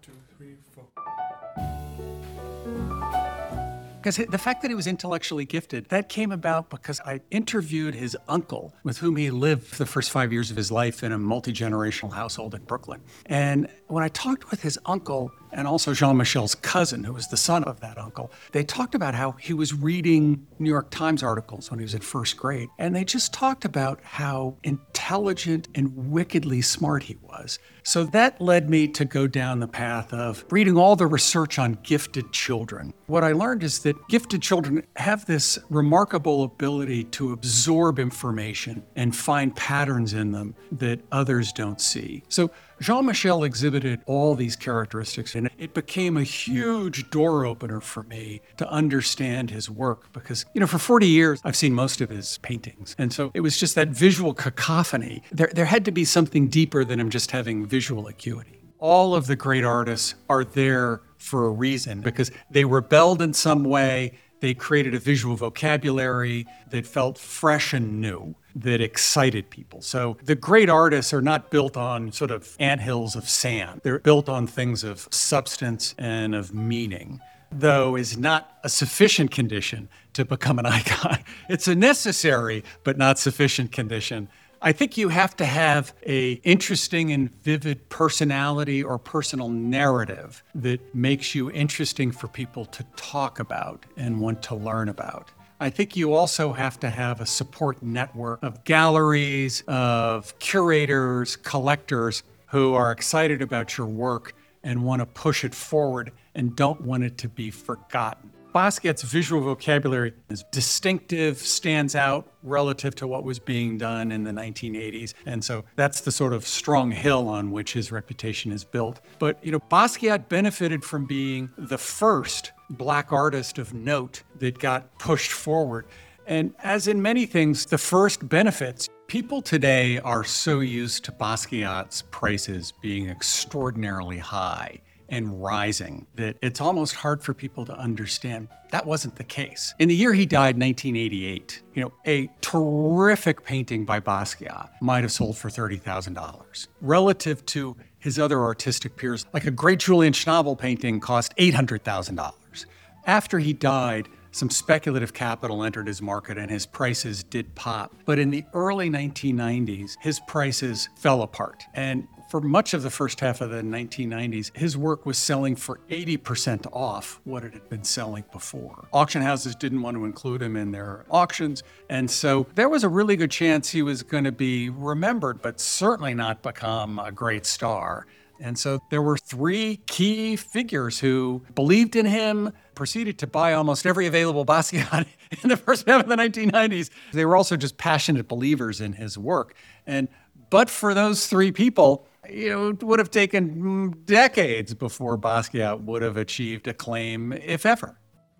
2, 3, 4. Because the fact that he was intellectually gifted, that came about because I interviewed his uncle, with whom he lived the first 5 years of his life in a multi-generational household in Brooklyn. And when I talked with his uncle and also Jean-Michel's cousin, who was the son of that uncle, they talked about how he was reading New York Times articles when he was in first grade. And they just talked about how intelligent and wickedly smart he was. So that led me to go down the path of reading all the research on gifted children. What I learned is that gifted children have this remarkable ability to absorb information and find patterns in them that others don't see. So Jean-Michel exhibited all these characteristics, and it became a huge door opener for me to understand his work because, for 40 years, I've seen most of his paintings. And so it was just that visual cacophony. There had to be something deeper than him just having visual acuity. All of the great artists are there for a reason because they rebelled in some way. They created a visual vocabulary that felt fresh and new, that excited people. So the great artists are not built on sort of anthills of sand. They're built on things of substance and of meaning, though is not a sufficient condition to become an icon. It's a necessary but not sufficient condition. I think you have to have an interesting and vivid personality or personal narrative that makes you interesting for people to talk about and want to learn about. I think you also have to have a support network of galleries, of curators, collectors who are excited about your work and want to push it forward and don't want it to be forgotten. Basquiat's visual vocabulary is distinctive, stands out relative to what was being done in the 1980s. And so that's the sort of strong hill on which his reputation is built. But, Basquiat benefited from being the first Black artist of note that got pushed forward. And as in many things, the first benefits. People today are so used to Basquiat's prices being extraordinarily high and rising that it's almost hard for people to understand that wasn't the case. In the year he died, 1988, a terrific painting by Basquiat might have sold for $30,000. Relative to his other artistic peers, like a great Julian Schnabel painting cost $800,000. After he died, some speculative capital entered his market and his prices did pop. But in the early 1990s, his prices fell apart. And for much of the first half of the 1990s, his work was selling for 80% off what it had been selling before. Auction houses didn't want to include him in their auctions. And so there was a really good chance he was going to be remembered, but certainly not become a great star. And so there were three key figures who believed in him, proceeded to buy almost every available Basquiat in the first half of the 1990s. They were also just passionate believers in his work. But for those three people, it would have taken decades before Basquiat would have achieved acclaim, if ever.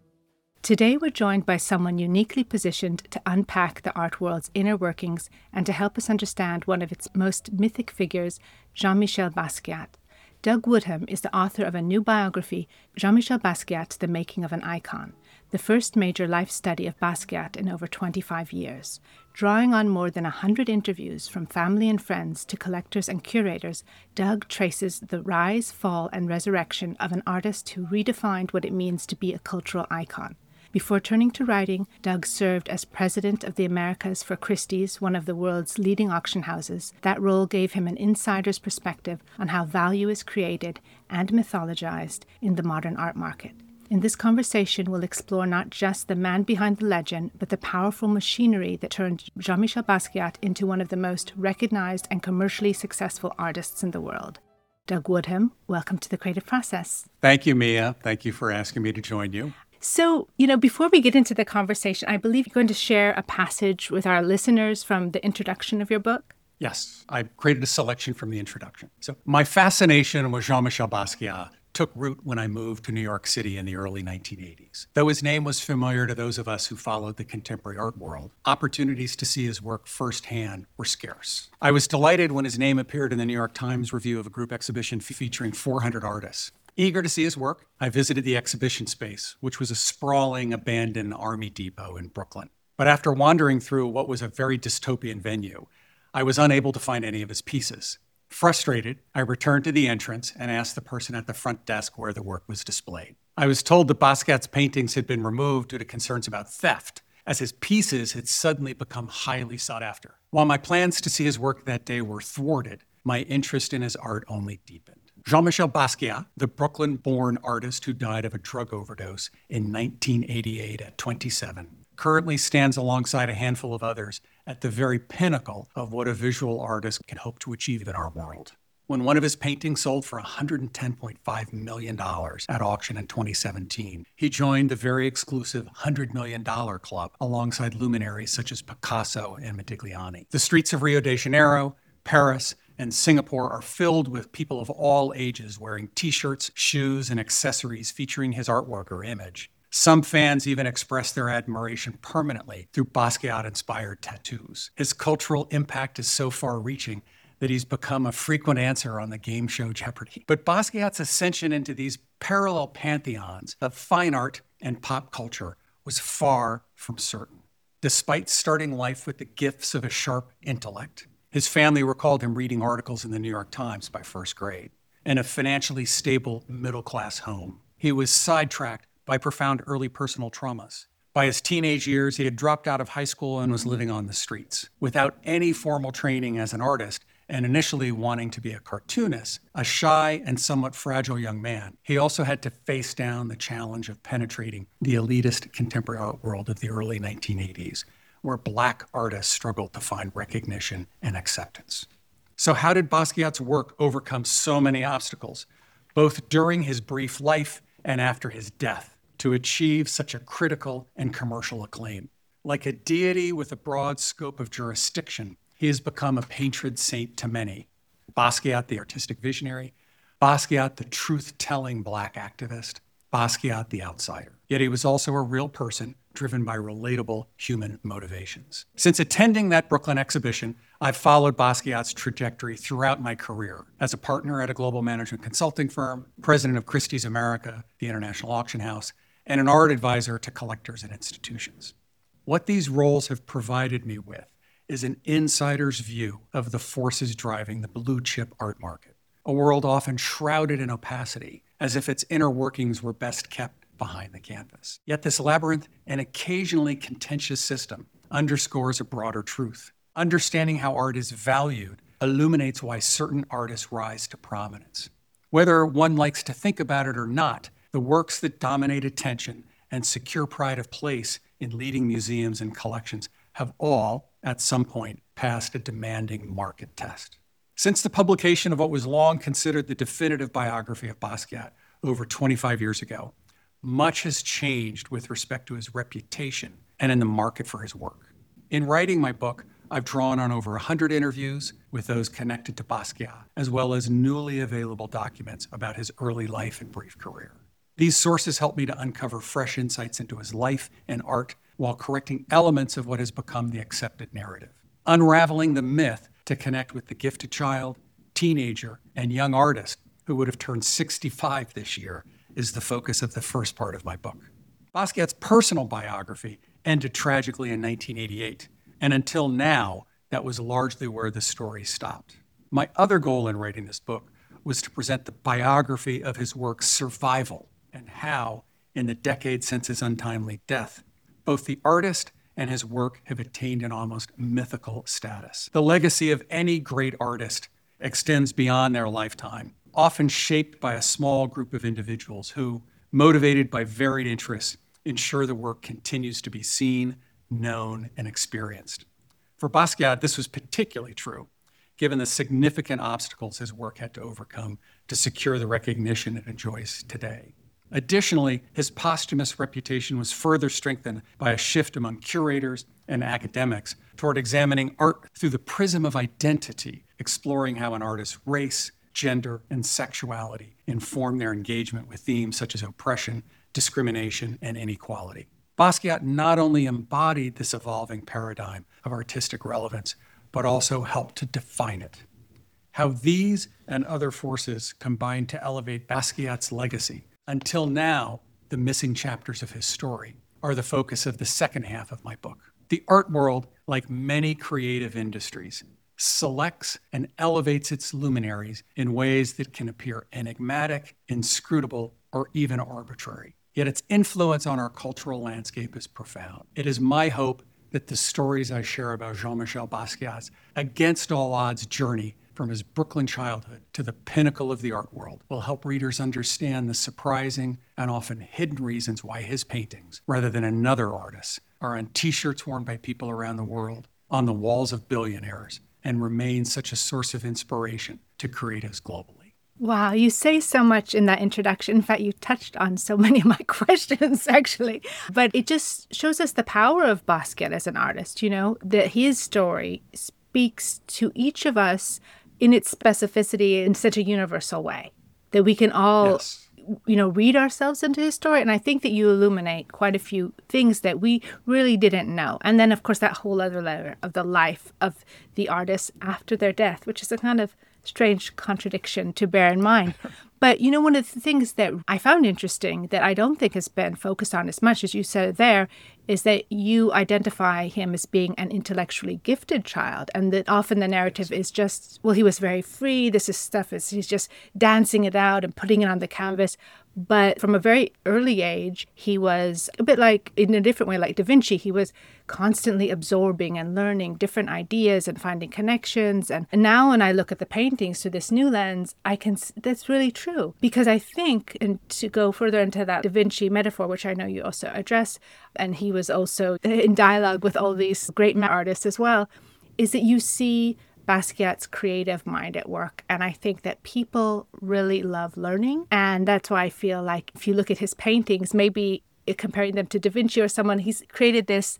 Today, we're joined by someone uniquely positioned to unpack the art world's inner workings and to help us understand one of its most mythic figures, Jean-Michel Basquiat. Doug Woodham is the author of a new biography, Jean-Michel Basquiat, The Making of an Icon, the first major life study of Basquiat in over 25 years. Drawing on more than 100 interviews from family and friends to collectors and curators, Doug traces the rise, fall, and resurrection of an artist who redefined what it means to be a cultural icon. Before turning to writing, Doug served as president of the Americas for Christie's, one of the world's leading auction houses. That role gave him an insider's perspective on how value is created and mythologized in the modern art market. In this conversation, we'll explore not just the man behind the legend, but the powerful machinery that turned Jean-Michel Basquiat into one of the most recognized and commercially successful artists in the world. Doug Woodham, welcome to The Creative Process. Thank you, Mia. Thank you for asking me to join you. So, before we get into the conversation, I believe you're going to share a passage with our listeners from the introduction of your book. Yes, I created a selection from the introduction. So my fascination with Jean-Michel Basquiat took root when I moved to New York City in the early 1980s. Though his name was familiar to those of us who followed the contemporary art world, opportunities to see his work firsthand were scarce. I was delighted when his name appeared in the New York Times review of a group exhibition featuring 400 artists. Eager to see his work, I visited the exhibition space, which was a sprawling, abandoned army depot in Brooklyn. But after wandering through what was a very dystopian venue, I was unable to find any of his pieces. Frustrated, I returned to the entrance and asked the person at the front desk where the work was displayed. I was told that Basquiat's paintings had been removed due to concerns about theft, as his pieces had suddenly become highly sought after. While my plans to see his work that day were thwarted, my interest in his art only deepened. Jean-Michel Basquiat, the Brooklyn-born artist who died of a drug overdose in 1988 at 27, currently stands alongside a handful of others at the very pinnacle of what a visual artist can hope to achieve in our world. When one of his paintings sold for $110.5 million at auction in 2017, he joined the very exclusive $100 million club alongside luminaries such as Picasso and Modigliani. The streets of Rio de Janeiro, Paris, and Singapore are filled with people of all ages wearing t-shirts, shoes, and accessories featuring his artwork or image. Some fans even express their admiration permanently through Basquiat-inspired tattoos. His cultural impact is so far-reaching that he's become a frequent answer on the game show Jeopardy. But Basquiat's ascension into these parallel pantheons of fine art and pop culture was far from certain. Despite starting life with the gifts of a sharp intellect, his family recalled him reading articles in the New York Times by first grade. In a financially stable middle-class home, he was sidetracked by profound early personal traumas. By his teenage years, he had dropped out of high school and was living on the streets. Without any formal training as an artist, and initially wanting to be a cartoonist, a shy and somewhat fragile young man, he also had to face down the challenge of penetrating the elitist contemporary art world of the early 1980s, where Black artists struggled to find recognition and acceptance. So how did Basquiat's work overcome so many obstacles, both during his brief life and after his death, to achieve such a critical and commercial acclaim? Like a deity with a broad scope of jurisdiction, he has become a patron saint to many. Basquiat, the artistic visionary, Basquiat, the truth-telling Black activist, Basquiat, the outsider. Yet he was also a real person driven by relatable human motivations. Since attending that Brooklyn exhibition, I've followed Basquiat's trajectory throughout my career as a partner at a global management consulting firm, president of Christie's America, the International Auction House, and an art advisor to collectors and institutions. What these roles have provided me with is an insider's view of the forces driving the blue chip art market, a world often shrouded in opacity, as if its inner workings were best kept behind the canvas. Yet this labyrinth and occasionally contentious system underscores a broader truth. Understanding how art is valued illuminates why certain artists rise to prominence. Whether one likes to think about it or not, the works that dominate attention and secure pride of place in leading museums and collections have all, at some point, passed a demanding market test. Since the publication of what was long considered the definitive biography of Basquiat over 25 years ago, much has changed with respect to his reputation and in the market for his work. In writing my book, I've drawn on over 100 interviews with those connected to Basquiat, as well as newly available documents about his early life and brief career. These sources help me to uncover fresh insights into his life and art while correcting elements of what has become the accepted narrative. Unraveling the myth to connect with the gifted child, teenager, and young artist who would have turned 65 this year is the focus of the first part of my book. Basquiat's personal biography ended tragically in 1988, and until now, that was largely where the story stopped. My other goal in writing this book was to present the biography of his work's survival and how, in the decades since his untimely death, both the artist and his work have attained an almost mythical status. The legacy of any great artist extends beyond their lifetime, often shaped by a small group of individuals who, motivated by varied interests, ensure the work continues to be seen, known, and experienced. For Basquiat, this was particularly true, given the significant obstacles his work had to overcome to secure the recognition it enjoys today. Additionally, his posthumous reputation was further strengthened by a shift among curators and academics toward examining art through the prism of identity, exploring how an artist's race, gender, and sexuality inform their engagement with themes such as oppression, discrimination, and inequality. Basquiat not only embodied this evolving paradigm of artistic relevance, but also helped to define it. How these and other forces combined to elevate Basquiat's legacy. Until now, the missing chapters of his story are the focus of the second half of my book. The art world, like many creative industries, selects and elevates its luminaries in ways that can appear enigmatic, inscrutable, or even arbitrary. Yet its influence on our cultural landscape is profound. It is my hope that the stories I share about Jean-Michel Basquiat's against all odds journey from his Brooklyn childhood to the pinnacle of the art world will help readers understand the surprising and often hidden reasons why his paintings, rather than another artist, are on t-shirts worn by people around the world, on the walls of billionaires, and remain such a source of inspiration to creatives globally. Wow, you say so much in that introduction. In fact, you touched on so many of my questions, actually. But it just shows us the power of Basquiat as an artist, that his story speaks to each of us in its specificity in such a universal way that we can all, read ourselves into his story. And I think that you illuminate quite a few things that we really didn't know. And then, of course, that whole other layer of the life of the artist after their death, which is a kind of strange contradiction to bear in mind. But, one of the things that I found interesting that I don't think has been focused on as much as you said there is that you identify him as being an intellectually gifted child, and that often the narrative is just, well, he was very free. He's just dancing it out and putting it on the canvas. But from a very early age, he was a bit like, in a different way, like Da Vinci. He was constantly absorbing and learning different ideas and finding connections. And now when I look at the paintings through this new lens, that's really true. Because I think, and to go further into that Da Vinci metaphor, which I know you also address, and he was also in dialogue with all these great artists as well, is that you see Basquiat's creative mind at work. And I think that people really love learning. And that's why I feel like if you look at his paintings, maybe comparing them to Da Vinci or someone, he's created this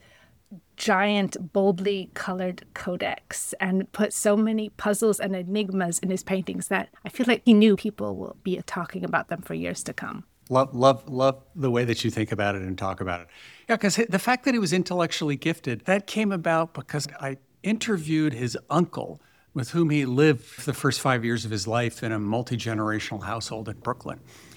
giant, boldly colored codex and put so many puzzles and enigmas in his paintings that I feel like he knew people will be talking about them for years to come. Love the way that you think about it and talk about it. Yeah, because the fact that he was intellectually gifted, that came about because I interviewed his uncle, with whom he lived the first 5 years of his life in a multi-generational household in Brooklyn.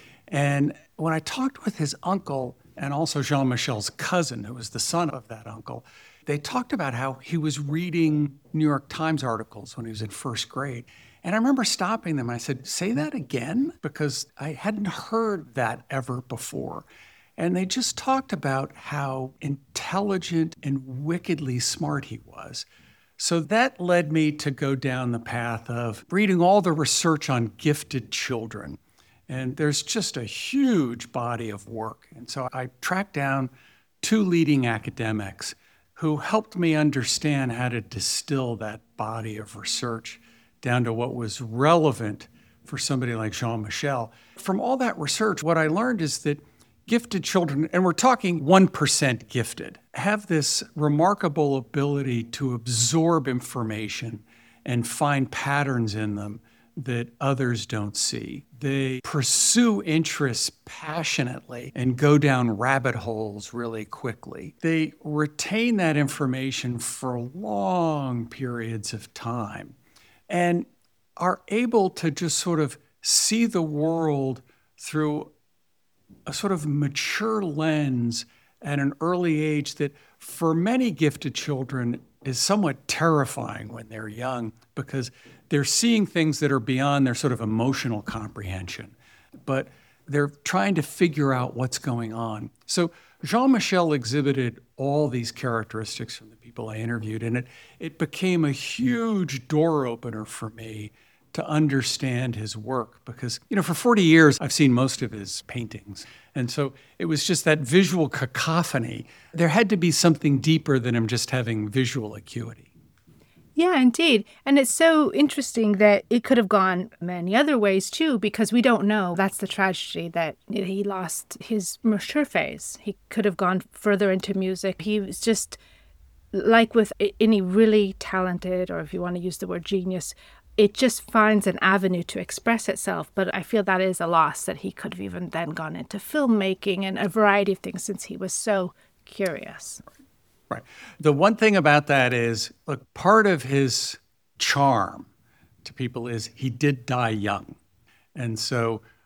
And when I talked with his uncle and also Jean-Michel's cousin, who was the son of that uncle, they talked about how he was reading New York Times articles when he was in first grade. And I remember stopping them. I said, "Say that again?" Because I hadn't heard that ever before. And they just talked about how intelligent and wickedly smart he was. So that led me to go down the path of reading all the research on gifted children. And there's just a huge body of work. And so I tracked down 2 leading academics who helped me understand how to distill that body of research down to what was relevant for somebody like Jean-Michel. From all that research, what I learned is that gifted children, and we're talking 1% gifted, have this remarkable ability to absorb information and find patterns in them that others don't see. They pursue interests passionately and go down rabbit holes really quickly. They retain that information for long periods of time and are able to just sort of see the world through a sort of mature lens at an early age that for many gifted children is somewhat terrifying when they're young because they're seeing things that are beyond their sort of emotional comprehension, but they're trying to figure out what's going on. So Jean-Michel exhibited all these characteristics from the people I interviewed, and it became a huge door opener for me to understand his work because, for 40 years, I've seen most of his paintings. And so it was just that visual cacophony. There had to be something deeper than him just having visual acuity. Yeah, indeed. And it's so interesting that it could have gone many other ways, too, because we don't know. That's the tragedy, that he lost his mature phase. He could have gone further into music. He was just, like with any really talented, or if you want to use the word genius, it just finds an avenue to express itself. But I feel that is a loss, that he could have even then gone into filmmaking and a variety of things since he was so curious. Right. The one thing about that is, look, part of his charm to people is he did die young. And so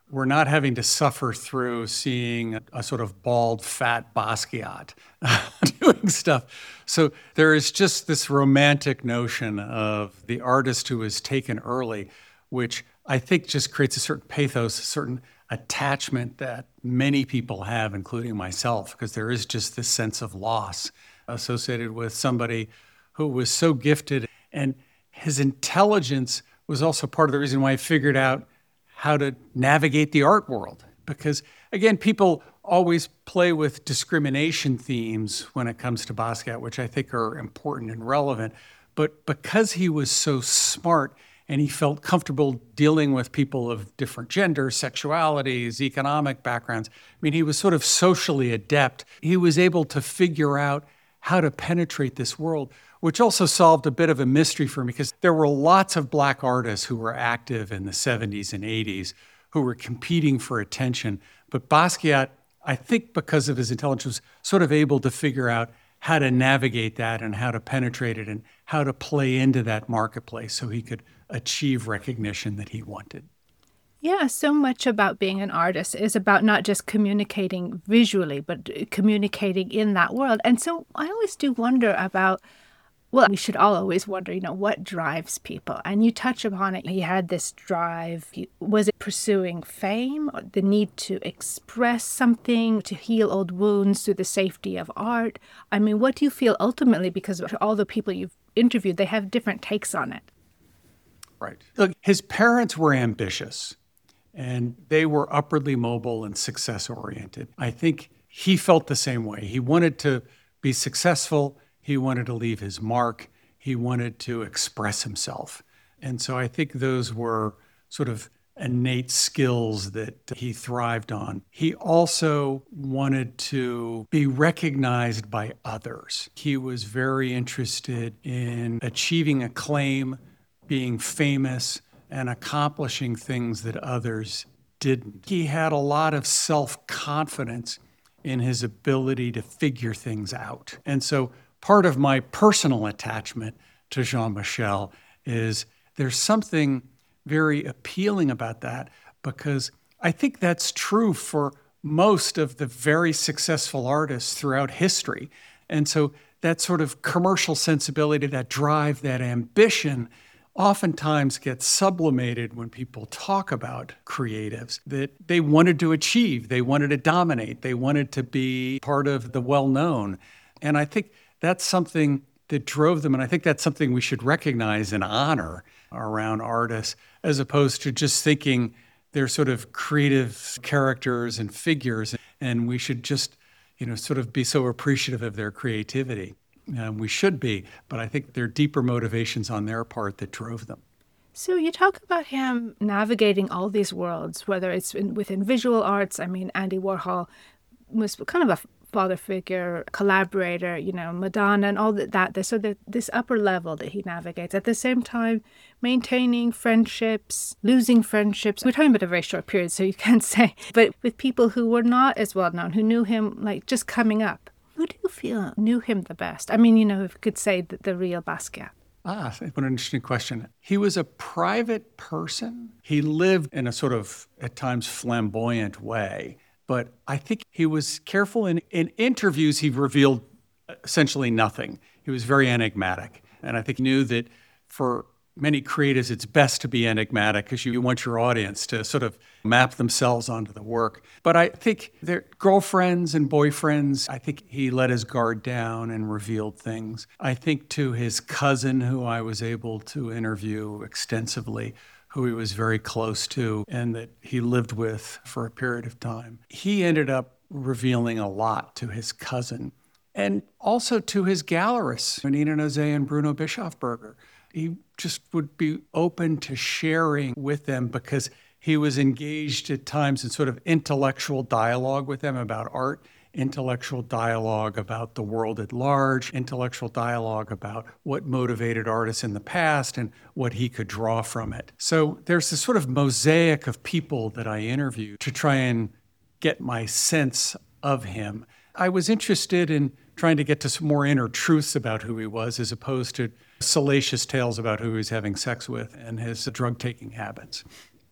we're not having to suffer through seeing a sort of bald, fat Basquiat doing stuff. So there is just this romantic notion of the artist who is taken early, which I think just creates a certain pathos, a certain attachment that many people have, including myself, because there is just this sense of loss associated with somebody who was so gifted. And his intelligence was also part of the reason why I figured out how to navigate the art world. Because again, people always play with discrimination themes when it comes to Basquiat, which I think are important and relevant. But because he was so smart and he felt comfortable dealing with people of different genders, sexualities, economic backgrounds, I mean, he was sort of socially adept. He was able to figure out how to penetrate this world, which also solved a bit of a mystery for me because there were lots of Black artists who were active in the 70s and 80s who were competing for attention. But Basquiat, I think because of his intelligence, was sort of able to figure out how to navigate that and how to penetrate it and how to play into that marketplace so he could achieve recognition that he wanted. Yeah, so much about being an artist is about not just communicating visually, but communicating in that world. And so I always do wonder about, well, we should all always wonder, what drives people? And you touch upon it. He had this drive. Was it pursuing fame, or the need to express something, to heal old wounds through the safety of art? I mean, what do you feel ultimately, because all the people you've interviewed, they have different takes on it? Right. Look, his parents were ambitious. And they were upwardly mobile and success-oriented. I think he felt the same way. He wanted to be successful. He wanted to leave his mark. He wanted to express himself. And so I think those were sort of innate skills that he thrived on. He also wanted to be recognized by others. He was very interested in achieving acclaim, being famous, and accomplishing things that others didn't. He had a lot of self-confidence in his ability to figure things out. And so part of my personal attachment to Jean-Michel is there's something very appealing about that because I think that's true for most of the very successful artists throughout history. And so that sort of commercial sensibility, that drive, that ambition oftentimes gets sublimated when people talk about creatives that they wanted to achieve, they wanted to dominate, they wanted to be part of the well-known. And I think that's something that drove them. And I think that's something we should recognize and honor around artists, as opposed to just thinking they're sort of creative characters and figures. And we should just, sort of be so appreciative of their creativity. We should be, but I think there are deeper motivations on their part that drove them. So you talk about him navigating all these worlds, whether it's within visual arts. I mean, Andy Warhol was kind of a father figure, collaborator, Madonna and all that. So this upper level that he navigates. At the same time, maintaining friendships, losing friendships. We're talking about a very short period, so you can't say. But with people who were not as well known, who knew him like just coming up. Who do you feel knew him the best? I mean, if you could say the real Basquiat. What an interesting question. He was a private person. He lived in a sort of, at times, flamboyant way. But I think he was careful. In interviews, he revealed essentially nothing. He was very enigmatic. And I think he knew that for many creatives, it's best to be enigmatic because you want your audience to sort of map themselves onto the work. But I think their girlfriends and boyfriends, I think he let his guard down and revealed things. I think to his cousin, who I was able to interview extensively, who he was very close to and that he lived with for a period of time, he ended up revealing a lot to his cousin and also to his gallerists, Nina Nozay and Bruno Bischofberger. He just would be open to sharing with them because he was engaged at times in sort of intellectual dialogue with them about art, intellectual dialogue about the world at large, intellectual dialogue about what motivated artists in the past and what he could draw from it. So there's this sort of mosaic of people that I interviewed to try and get my sense of him. I was interested in trying to get to some more inner truths about who he was as opposed to salacious tales about who he was having sex with and his drug-taking habits.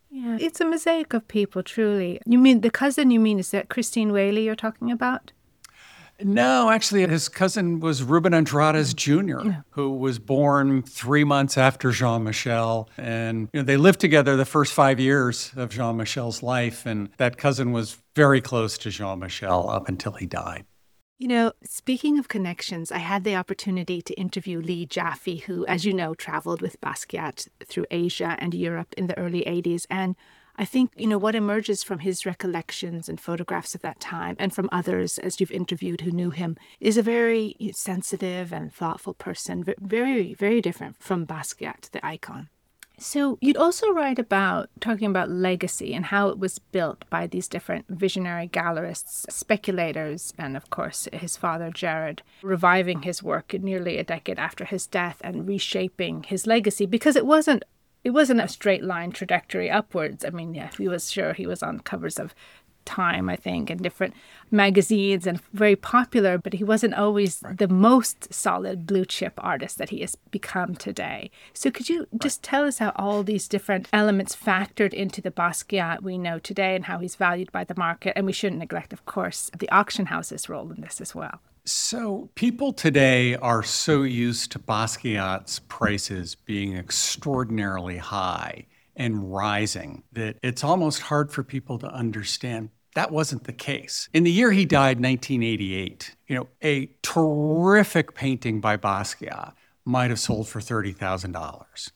Yeah, it's a mosaic of people, truly. You mean the cousin, is that Christine Whaley you're talking about? No, actually, his cousin was Ruben Andrades Jr., Yeah. who was born 3 months after Jean-Michel. And they lived together the first 5 years of Jean-Michel's life. And that cousin was very close to Jean-Michel up until he died. Speaking of connections, I had the opportunity to interview Lee Jaffe, who, as you know, traveled with Basquiat through Asia and Europe in the early 80s. And I think, what emerges from his recollections and photographs of that time and from others, as you've interviewed who knew him, is a very sensitive and thoughtful person, very, very different from Basquiat, the icon. So you'd also write about talking about legacy and how it was built by these different visionary gallerists, speculators, and of course his father Gerard, reviving his work nearly a decade after his death and reshaping his legacy because it wasn't a straight line trajectory upwards. I mean, yeah, he was on covers of Time, I think, and different magazines and very popular, but he wasn't always the most solid blue chip artist that he has become today. So could you just tell us how all these different elements factored into the Basquiat we know today and how he's valued by the market? And we shouldn't neglect, of course, the auction house's role in this as well. So people today are so used to Basquiat's prices being extraordinarily high and rising that it's almost hard for people to understand that wasn't the case. In the year he died, 1988, a terrific painting by Basquiat might have sold for $30,000.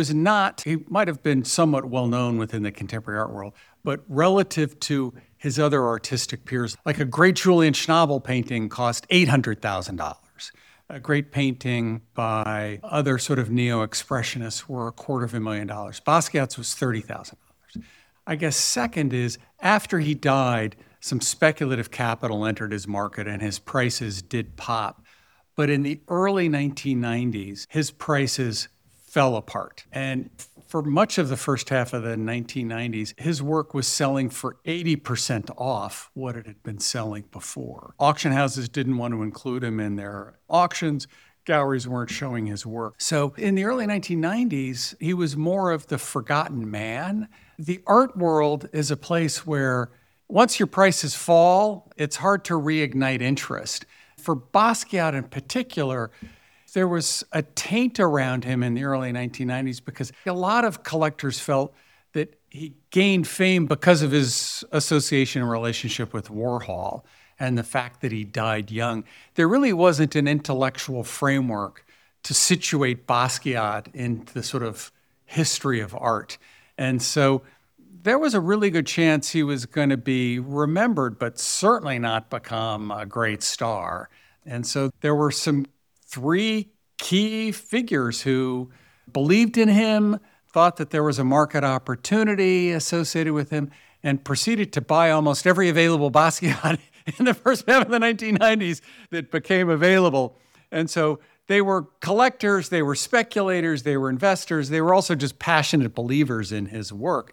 He might have been somewhat well known within the contemporary art world, but relative to his other artistic peers, like a great Julian Schnabel painting cost $800,000. A great painting by other sort of neo-expressionists were $250,000. Basquiat's was $30,000. I guess second is, after he died, some speculative capital entered his market and his prices did pop. But in the early 1990s, his prices fell apart. And for much of the first half of the 1990s, his work was selling for 80% off what it had been selling before. Auction houses didn't want to include him in their auctions. Galleries weren't showing his work. So in the early 1990s, he was more of the forgotten man. The art world is a place where once your prices fall, it's hard to reignite interest. For Basquiat in particular, there was a taint around him in the early 1990s because a lot of collectors felt that he gained fame because of his association and relationship with Warhol and the fact that he died young. There really wasn't an intellectual framework to situate Basquiat in the sort of history of art. And so there was a really good chance he was going to be remembered, but certainly not become a great star. And so there were some three key figures who believed in him, thought that there was a market opportunity associated with him, and proceeded to buy almost every available Basquiat in the first half of the 1990s that became available. And so they were collectors, they were speculators, they were investors, they were also just passionate believers in his work.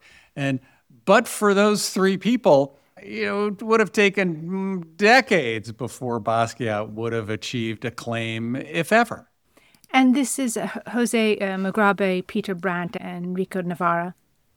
But for those three people, it would have taken decades before Basquiat would have achieved acclaim, if ever. And this is Jose Mugrabe, Peter Brandt, and Enrico Navarra.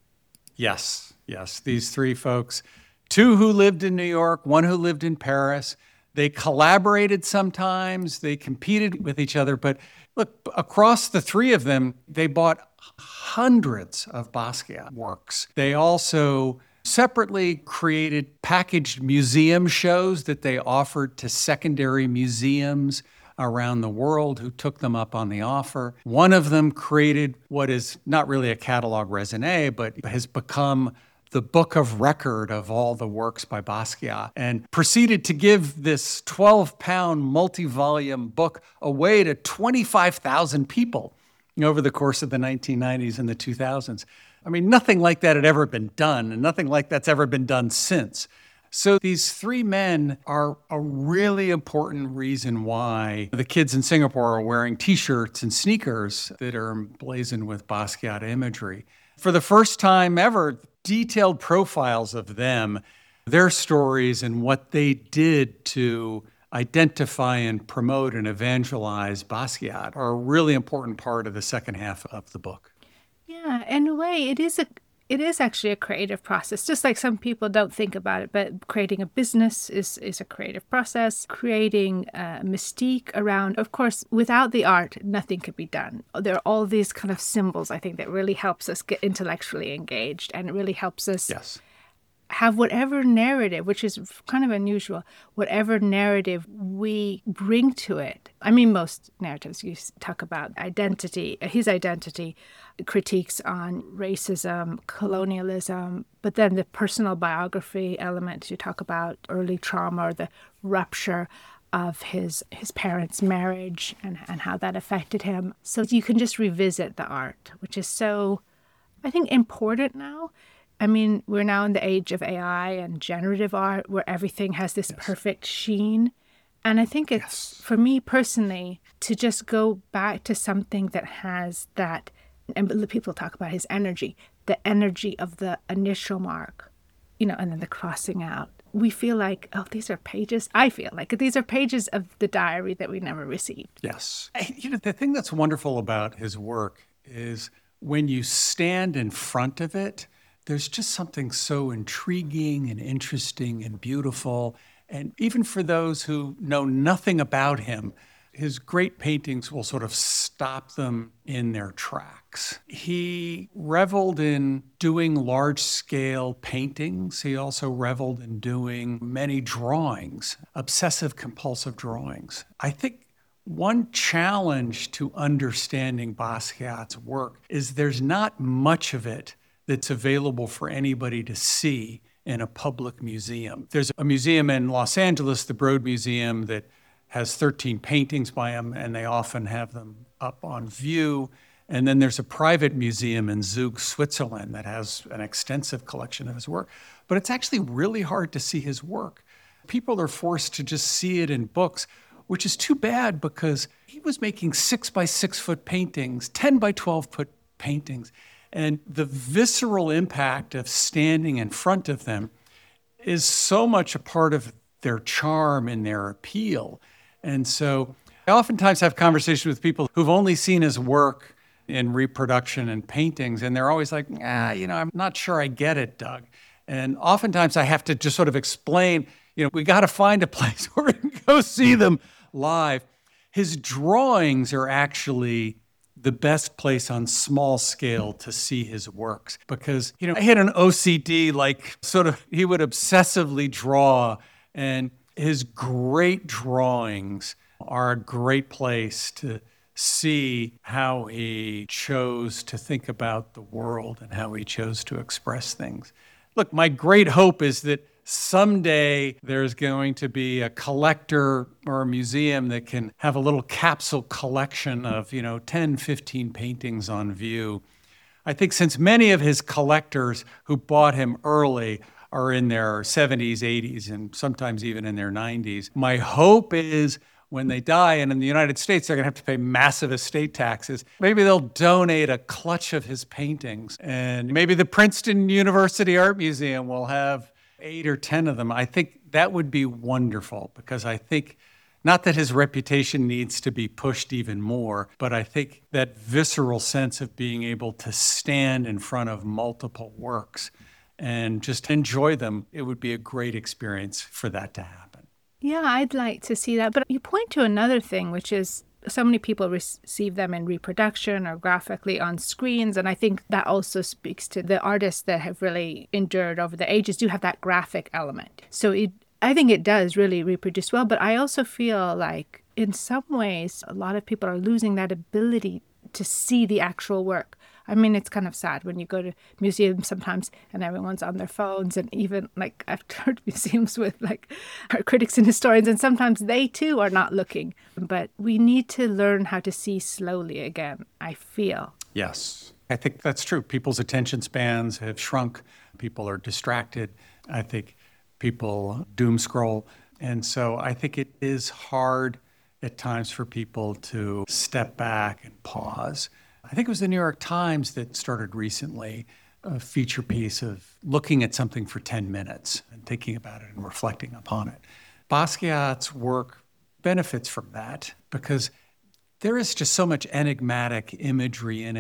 Yes. These three folks, two who lived in New York, one who lived in Paris. They collaborated sometimes, they competed with each other. But look, across the three of them, they bought hundreds of Basquiat works. They also separately created packaged museum shows that they offered to secondary museums around the world who took them up on the offer. One of them created what is not really a catalog raisonné, but has become the book of record of all the works by Basquiat, and proceeded to give this 12-pound multi-volume book away to 25,000 people over the course of the 1990s and the 2000s. I mean, nothing like that had ever been done, and nothing like that's ever been done since. So these three men are a really important reason why the kids in Singapore are wearing T-shirts and sneakers that are emblazoned with Basquiat imagery. For the first time ever, detailed profiles of them, their stories, and what they did to identify and promote and evangelize Basquiat are a really important part of the second half of the book. Yeah, in a way, it is it is actually a creative process, just like some people don't think about it, but creating a business is a creative process. Creating a mystique around, of course, without the art, nothing could be done. There are all these kind of symbols, I think, that really helps us get intellectually engaged, and it really helps us Yes. have whatever narrative, which is kind of unusual, whatever narrative we bring to it. I mean, most narratives, you talk about identity, his identity, critiques on racism, colonialism, but then the personal biography element, you talk about early trauma or the rupture of his parents' marriage and how that affected him. So you can just revisit the art, which is so, I think, important now. I mean, we're now in the age of AI and generative art where everything has this perfect sheen. And I think it's, for me personally, to just go back to something that has that, and people talk about his energy, the energy of the initial mark, and then the crossing out. We feel like, oh, these are pages. I feel like these are pages of the diary that we never received. Yes. The thing that's wonderful about his work is when you stand in front of it, there's just something so intriguing and interesting and beautiful. And even for those who know nothing about him, his great paintings will sort of stop them in their tracks. He reveled in doing large-scale paintings. He also reveled in doing many drawings, obsessive-compulsive drawings. I think one challenge to understanding Basquiat's work is there's not much of it that's available for anybody to see in a public museum. There's a museum in Los Angeles, the Broad Museum, that has 13 paintings by him, and they often have them up on view. And then there's a private museum in Zug, Switzerland, that has an extensive collection of his work. But it's actually really hard to see his work. People are forced to just see it in books, which is too bad because he was making 6 by 6 foot paintings, 10 by 12 foot paintings. And the visceral impact of standing in front of them is so much a part of their charm and their appeal. And so I oftentimes have conversations with people who've only seen his work in reproduction and paintings, and they're always like, I'm not sure I get it, Doug. And oftentimes I have to just sort of explain, we got to find a place where we can go see them live. His drawings are actually the best place on small scale to see his works because, I had an OCD, he would obsessively draw, and his great drawings are a great place to see how he chose to think about the world and how he chose to express things. Look, my great hope is that someday there's going to be a collector or a museum that can have a little capsule collection of, 10, 15 paintings on view. I think since many of his collectors who bought him early are in their 70s, 80s, and sometimes even in their 90s, my hope is when they die, and in the United States, they're going to have to pay massive estate taxes. Maybe they'll donate a clutch of his paintings, and maybe the Princeton University Art Museum will have 8 or 10 of them. I think that would be wonderful because I think not that his reputation needs to be pushed even more, but I think that visceral sense of being able to stand in front of multiple works and just enjoy them, it would be a great experience for that to happen. Yeah, I'd like to see that. But you point to another thing, which is so many people receive them in reproduction or graphically on screens. And I think that also speaks to the artists that have really endured over the ages do have that graphic element. So I think it does really reproduce well. But I also feel like in some ways, a lot of people are losing that ability to see the actual work. I mean, it's kind of sad when you go to museums sometimes and everyone's on their phones, and even I've toured museums with critics and historians, and sometimes they too are not looking. But we need to learn how to see slowly again, I feel. Yes, I think that's true. People's attention spans have shrunk. People are distracted. I think people doom scroll. And so I think it is hard at times for people to step back and pause. I think it was the New York Times that started recently a feature piece of looking at something for 10 minutes and thinking about it and reflecting upon it. Basquiat's work benefits from that because there is just so much enigmatic imagery in it.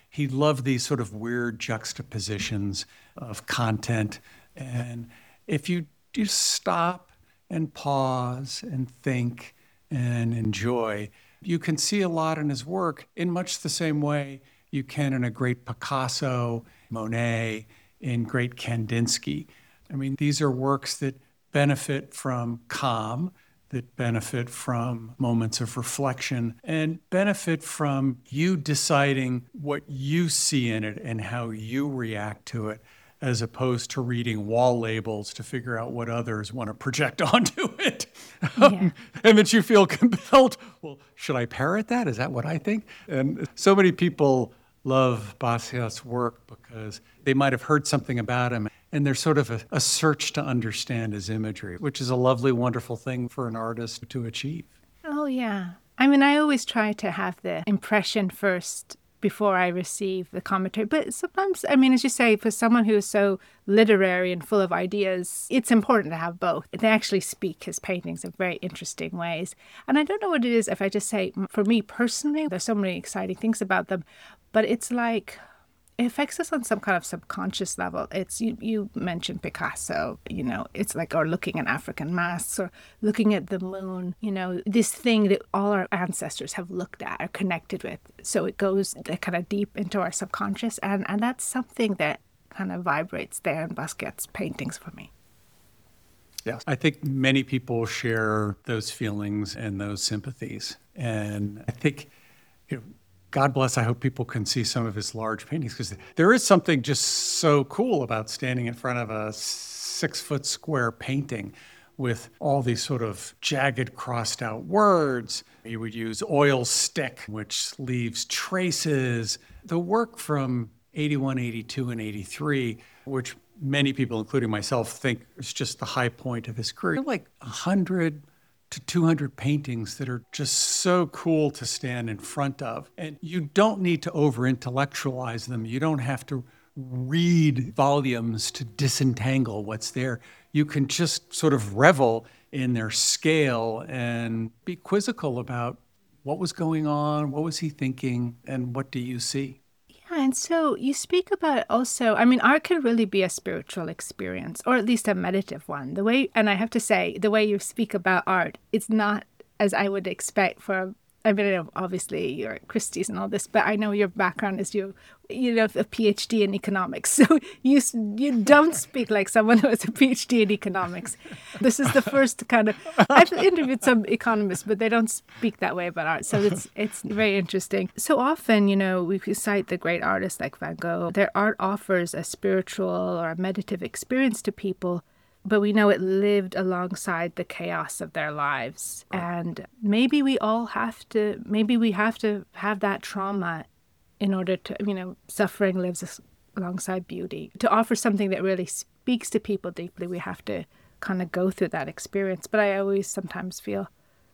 He loved these sort of weird juxtapositions of content. And if you just stop and pause and think and enjoy, you can see a lot in his work in much the same way you can in a great Picasso, Monet, in great Kandinsky. I mean, these are works that benefit from calm, that benefit from moments of reflection, and benefit from you deciding what you see in it and how you react to it, as opposed to reading wall labels to figure out what others want to project onto it. Yeah. And that you feel compelled, well, should I parrot that? Is that what I think? And so many people love Basquiat's work because they might have heard something about him, and there's sort of a search to understand his imagery, which is a lovely, wonderful thing for an artist to achieve. Oh, yeah. I mean, I always try to have the impression first before I receive the commentary. But sometimes, I mean, as you say, for someone who is so literary and full of ideas, it's important to have both. They actually speak his paintings in very interesting ways. And I don't know what it is if I just say, for me personally, there's so many exciting things about them, but it's like, it affects us on some kind of subconscious level. It's you mentioned Picasso, it's like, or looking at African masks or looking at the moon, this thing that all our ancestors have looked at or connected with. So it goes kind of deep into our subconscious. And that's something that kind of vibrates there in Basquiat's paintings for me. Yes. I think many people share those feelings and those sympathies. And I think, God bless, I hope people can see some of his large paintings, because there is something just so cool about standing in front of a 6-foot square painting with all these sort of jagged, crossed out words. He would use oil stick, which leaves traces. The work from 81, 82, and 83, which many people, including myself, think is just the high point of his career. Like 100 to 200 paintings that are just so cool to stand in front of. And you don't need to over-intellectualize them. You don't have to read volumes to disentangle what's there. You can just sort of revel in their scale and be quizzical about what was going on, what was he thinking, and what do you see? And so you speak about also, I mean, art can really be a spiritual experience, or at least a meditative one. And I have to say, the way you speak about art, it's not as I would expect I mean, obviously you're at Christie's and all this, but I know your background is you have a PhD in economics. So you don't speak like someone who has a PhD in economics. This is the first kind of, I've interviewed some economists, but they don't speak that way about art. So it's very interesting. So often, we cite the great artists like Van Gogh. Their art offers a spiritual or a meditative experience to people, but we know it lived alongside the chaos of their lives. And maybe we have to have that trauma in order to, suffering lives alongside beauty. To offer something that really speaks to people deeply, we have to kind of go through that experience. But I always sometimes feel,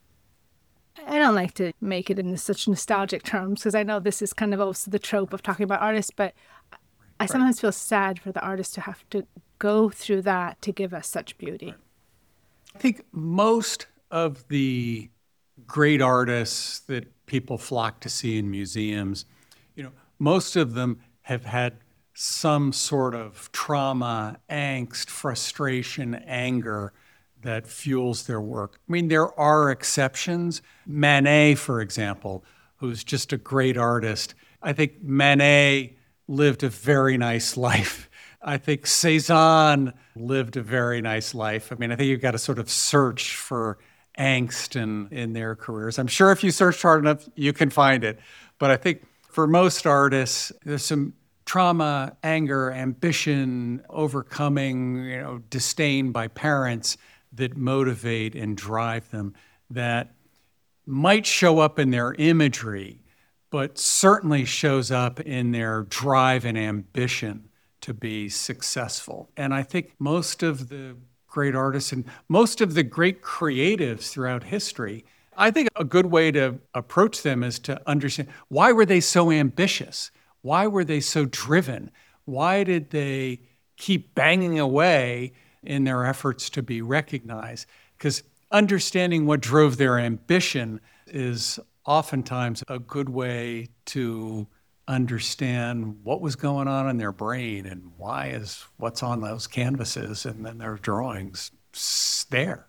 I don't like to make it in such nostalgic terms, because I know this is kind of also the trope of talking about artists, but I sometimes feel sad for the artist to have to go through that to give us such beauty. I think most of the great artists that people flock to see in museums, most of them have had some sort of trauma, angst, frustration, anger that fuels their work. I mean, there are exceptions. Manet, for example, who's just a great artist. I think Manet lived a very nice life. I think Cézanne lived a very nice life. I mean, I think you've got to sort of search for angst in their careers. I'm sure if you search hard enough, you can find it. But I think for most artists, there's some trauma, anger, ambition, overcoming, disdain by parents that motivate and drive them, that might show up in their imagery, but certainly shows up in their drive and ambition to be successful. And I think most of the great artists and most of the great creatives throughout history, I think a good way to approach them is to understand, why were they so ambitious? Why were they so driven? Why did they keep banging away in their efforts to be recognized? Because understanding what drove their ambition is oftentimes a good way to understand what was going on in their brain and why is what's on those canvases and then their drawings there.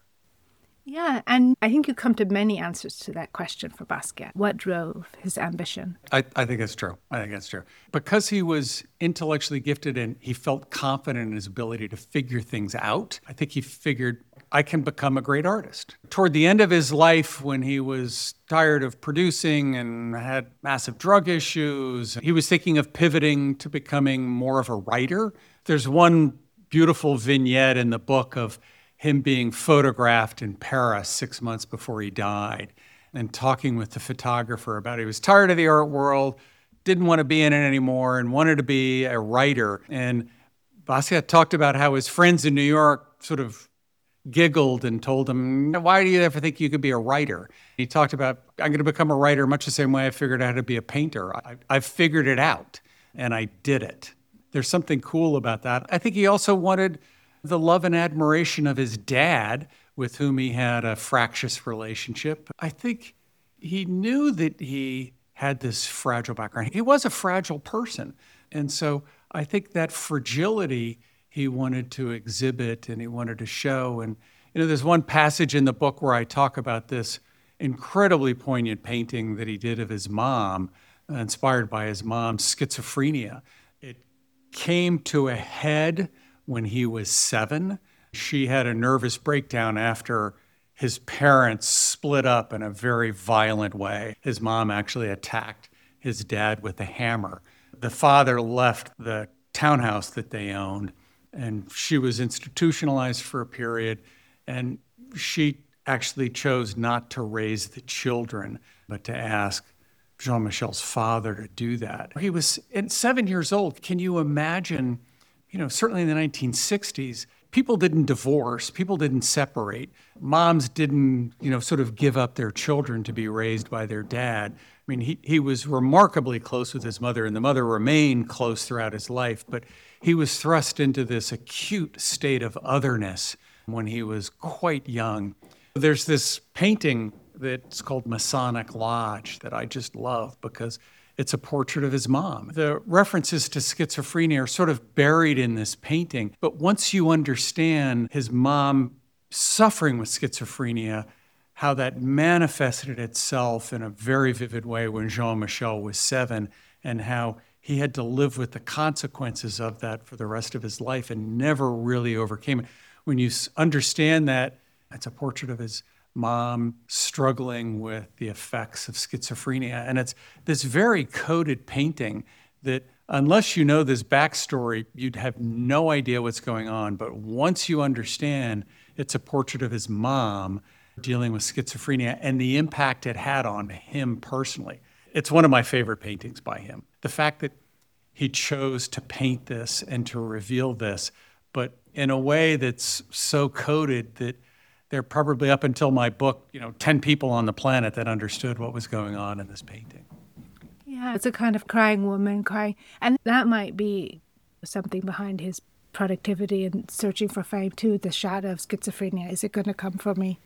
Yeah, and I think you come to many answers to that question for Basquiat. What drove his ambition? I think that's true. I think that's true. Because he was intellectually gifted and he felt confident in his ability to figure things out, I think he figured, I can become a great artist. Toward the end of his life, when he was tired of producing and had massive drug issues, he was thinking of pivoting to becoming more of a writer. There's one beautiful vignette in the book of him being photographed in Paris 6 months before he died and talking with the photographer about he was tired of the art world, didn't want to be in it anymore, and wanted to be a writer. And Basquiat talked about how his friends in New York sort of giggled and told him, why do you ever think you could be a writer? He talked about, I'm going to become a writer much the same way I figured out how to be a painter. I've figured it out, and I did it. There's something cool about that. I think he also wanted the love and admiration of his dad, with whom he had a fractious relationship. I think he knew that he had this fragile background. He was a fragile person. And so I think that fragility he wanted to exhibit and he wanted to show. And, there's one passage in the book where I talk about this incredibly poignant painting that he did of his mom, inspired by his mom's schizophrenia. It came to a head when he was 7. She had a nervous breakdown after his parents split up in a very violent way. His mom actually attacked his dad with a hammer. The father left the townhouse that they owned, and she was institutionalized for a period, and she actually chose not to raise the children, but to ask Jean-Michel's father to do that. He was 7 years old. Can you imagine, certainly in the 1960s, people didn't divorce, people didn't separate. Moms didn't, sort of give up their children to be raised by their dad. I mean, he was remarkably close with his mother, and the mother remained close throughout his life, but he was thrust into this acute state of otherness when he was quite young. There's this painting that's called Masonic Lodge that I just love because it's a portrait of his mom. The references to schizophrenia are sort of buried in this painting, but once you understand his mom suffering with schizophrenia, how that manifested itself in a very vivid way when Jean-Michel was 7, and how he had to live with the consequences of that for the rest of his life and never really overcame it. When you understand that, it's a portrait of his mom struggling with the effects of schizophrenia. And it's this very coded painting that, unless you know this backstory, you'd have no idea what's going on. But once you understand, it's a portrait of his mom dealing with schizophrenia and the impact it had on him personally. It's one of my favorite paintings by him. The fact that he chose to paint this and to reveal this, but in a way that's so coded that there are probably, up until my book, 10 people on the planet that understood what was going on in this painting. Yeah, it's a kind of crying woman crying. And that might be something behind his productivity and searching for fame too, the shadow of schizophrenia. Is it going to come for me?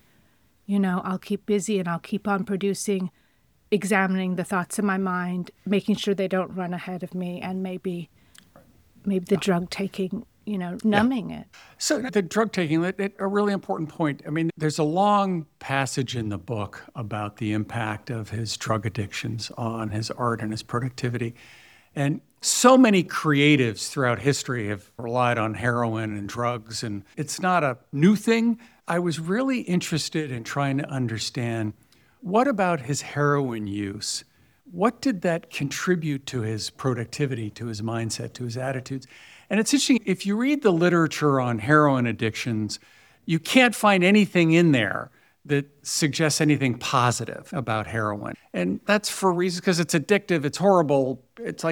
I'll keep busy and I'll keep on producing, examining the thoughts in my mind, making sure they don't run ahead of me, and maybe the drug taking, numbing it. So the drug taking, a really important point. I mean, there's a long passage in the book about the impact of his drug addictions on his art and his productivity. And so many creatives throughout history have relied on heroin and drugs, and it's not a new thing. I was really interested in trying to understand, what about his heroin use? What did that contribute to his productivity, to his mindset, to his attitudes? And it's interesting, if you read the literature on heroin addictions, you can't find anything in there that suggests anything positive about heroin. And that's for reasons, because it's addictive, it's horrible,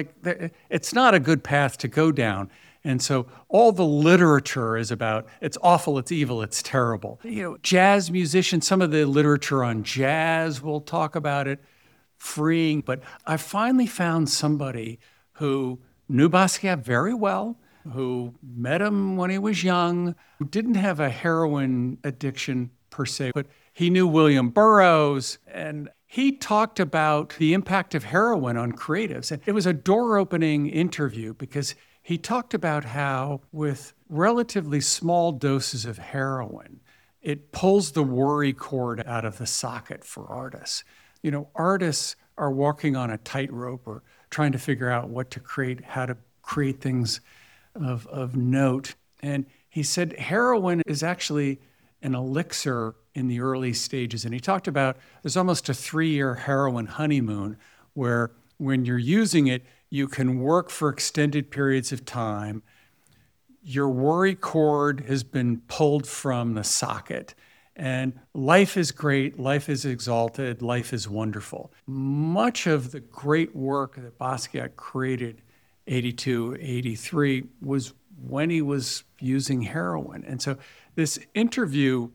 it's not a good path to go down. And so all the literature is about, it's awful, it's evil, it's terrible. Jazz musicians, some of the literature on jazz will talk about it, freeing. But I finally found somebody who knew Basquiat very well, who met him when he was young, who didn't have a heroin addiction per se, but he knew William Burroughs, and he talked about the impact of heroin on creatives. And it was a door-opening interview because he talked about how with relatively small doses of heroin, it pulls the worry cord out of the socket for artists. Artists are walking on a tightrope or trying to figure out what to create, how to create things of note. And he said heroin is actually an elixir in the early stages. And he talked about there's almost a 3-year heroin honeymoon where when you're using it, you can work for extended periods of time. Your worry cord has been pulled from the socket. And life is great, life is exalted, life is wonderful. Much of the great work that Basquiat created 82, 83 was when he was using heroin. And so this interview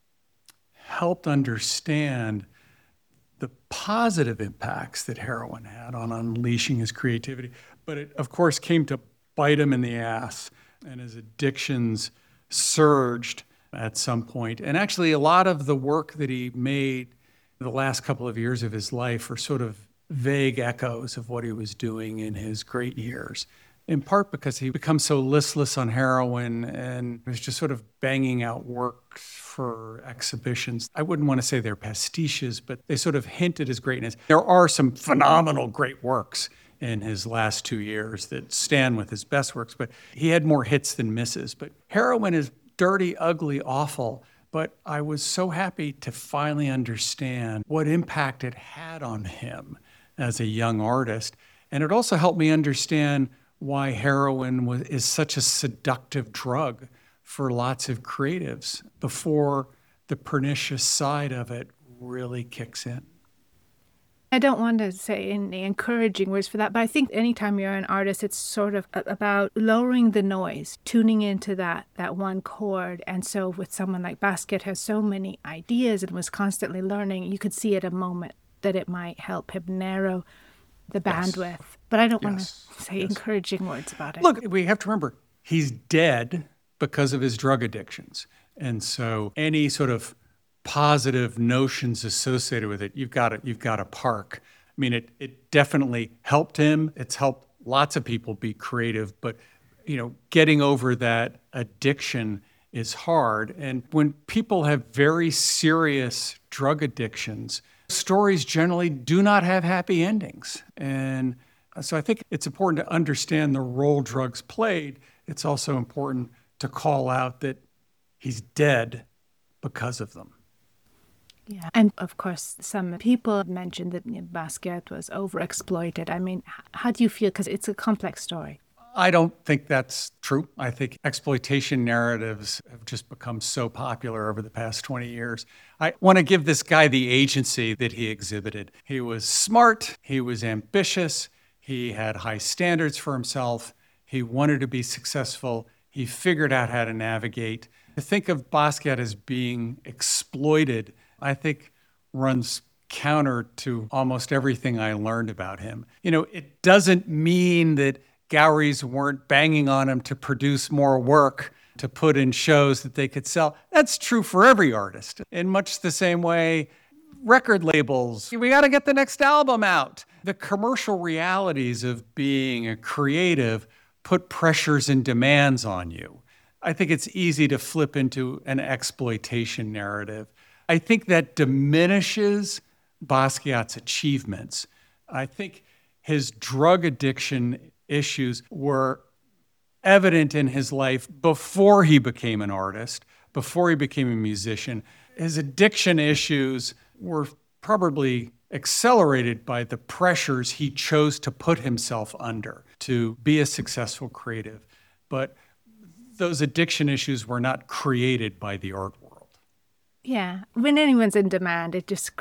helped understand the positive impacts that heroin had on unleashing his creativity. But it, of course, came to bite him in the ass, and his addictions surged at some point. And actually, a lot of the work that he made the last couple of years of his life are sort of vague echoes of what he was doing in his great years, in part because he becomes so listless on heroin and was just sort of banging out work for exhibitions. I wouldn't want to say they're pastiches, but they sort of hint at his greatness. There are some phenomenal great works in his last 2 years that stand with his best works, but he had more hits than misses. But heroin is dirty, ugly, awful. But I was so happy to finally understand what impact it had on him as a young artist. And it also helped me understand why heroin is such a seductive drug for lots of creatives before the pernicious side of it really kicks in. I don't want to say any encouraging words for that, but I think anytime you're an artist, it's sort of about lowering the noise, tuning into that one chord. And so with someone like Basquiat has so many ideas and was constantly learning, you could see at a moment that it might help him narrow the bandwidth. Yes. But I don't want to say encouraging words about it. Look, we have to remember, he's dead because of his drug addictions. And so any sort of positive notions associated with it, you've got to park. I mean, it definitely helped him. It's helped lots of people be creative, but getting over that addiction is hard. And when people have very serious drug addictions, stories generally do not have happy endings. And so I think it's important to understand the role drugs played. It's also important to call out that he's dead because of them. Yeah. And of course, some people mentioned that Basquiat was overexploited. I mean, how do you feel? Because it's a complex story. I don't think that's true. I think exploitation narratives have just become so popular over the past 20 years. I want to give this guy the agency that he exhibited. He was smart. He was ambitious. He had high standards for himself. He wanted to be successful. He figured out how to navigate. To think of Basquiat as being exploited, I think, runs counter to almost everything I learned about him. It doesn't mean that galleries weren't banging on him to produce more work to put in shows that they could sell. That's true for every artist. In much the same way, record labels, we got to get the next album out. The commercial realities of being a creative put pressures and demands on you. I think it's easy to flip into an exploitation narrative. I think that diminishes Basquiat's achievements. I think his drug addiction issues were evident in his life before he became an artist, before he became a musician. His addiction issues were probably accelerated by the pressures he chose to put himself under to be a successful creative. But those addiction issues were not created by the art world. Yeah. When anyone's in demand, it just,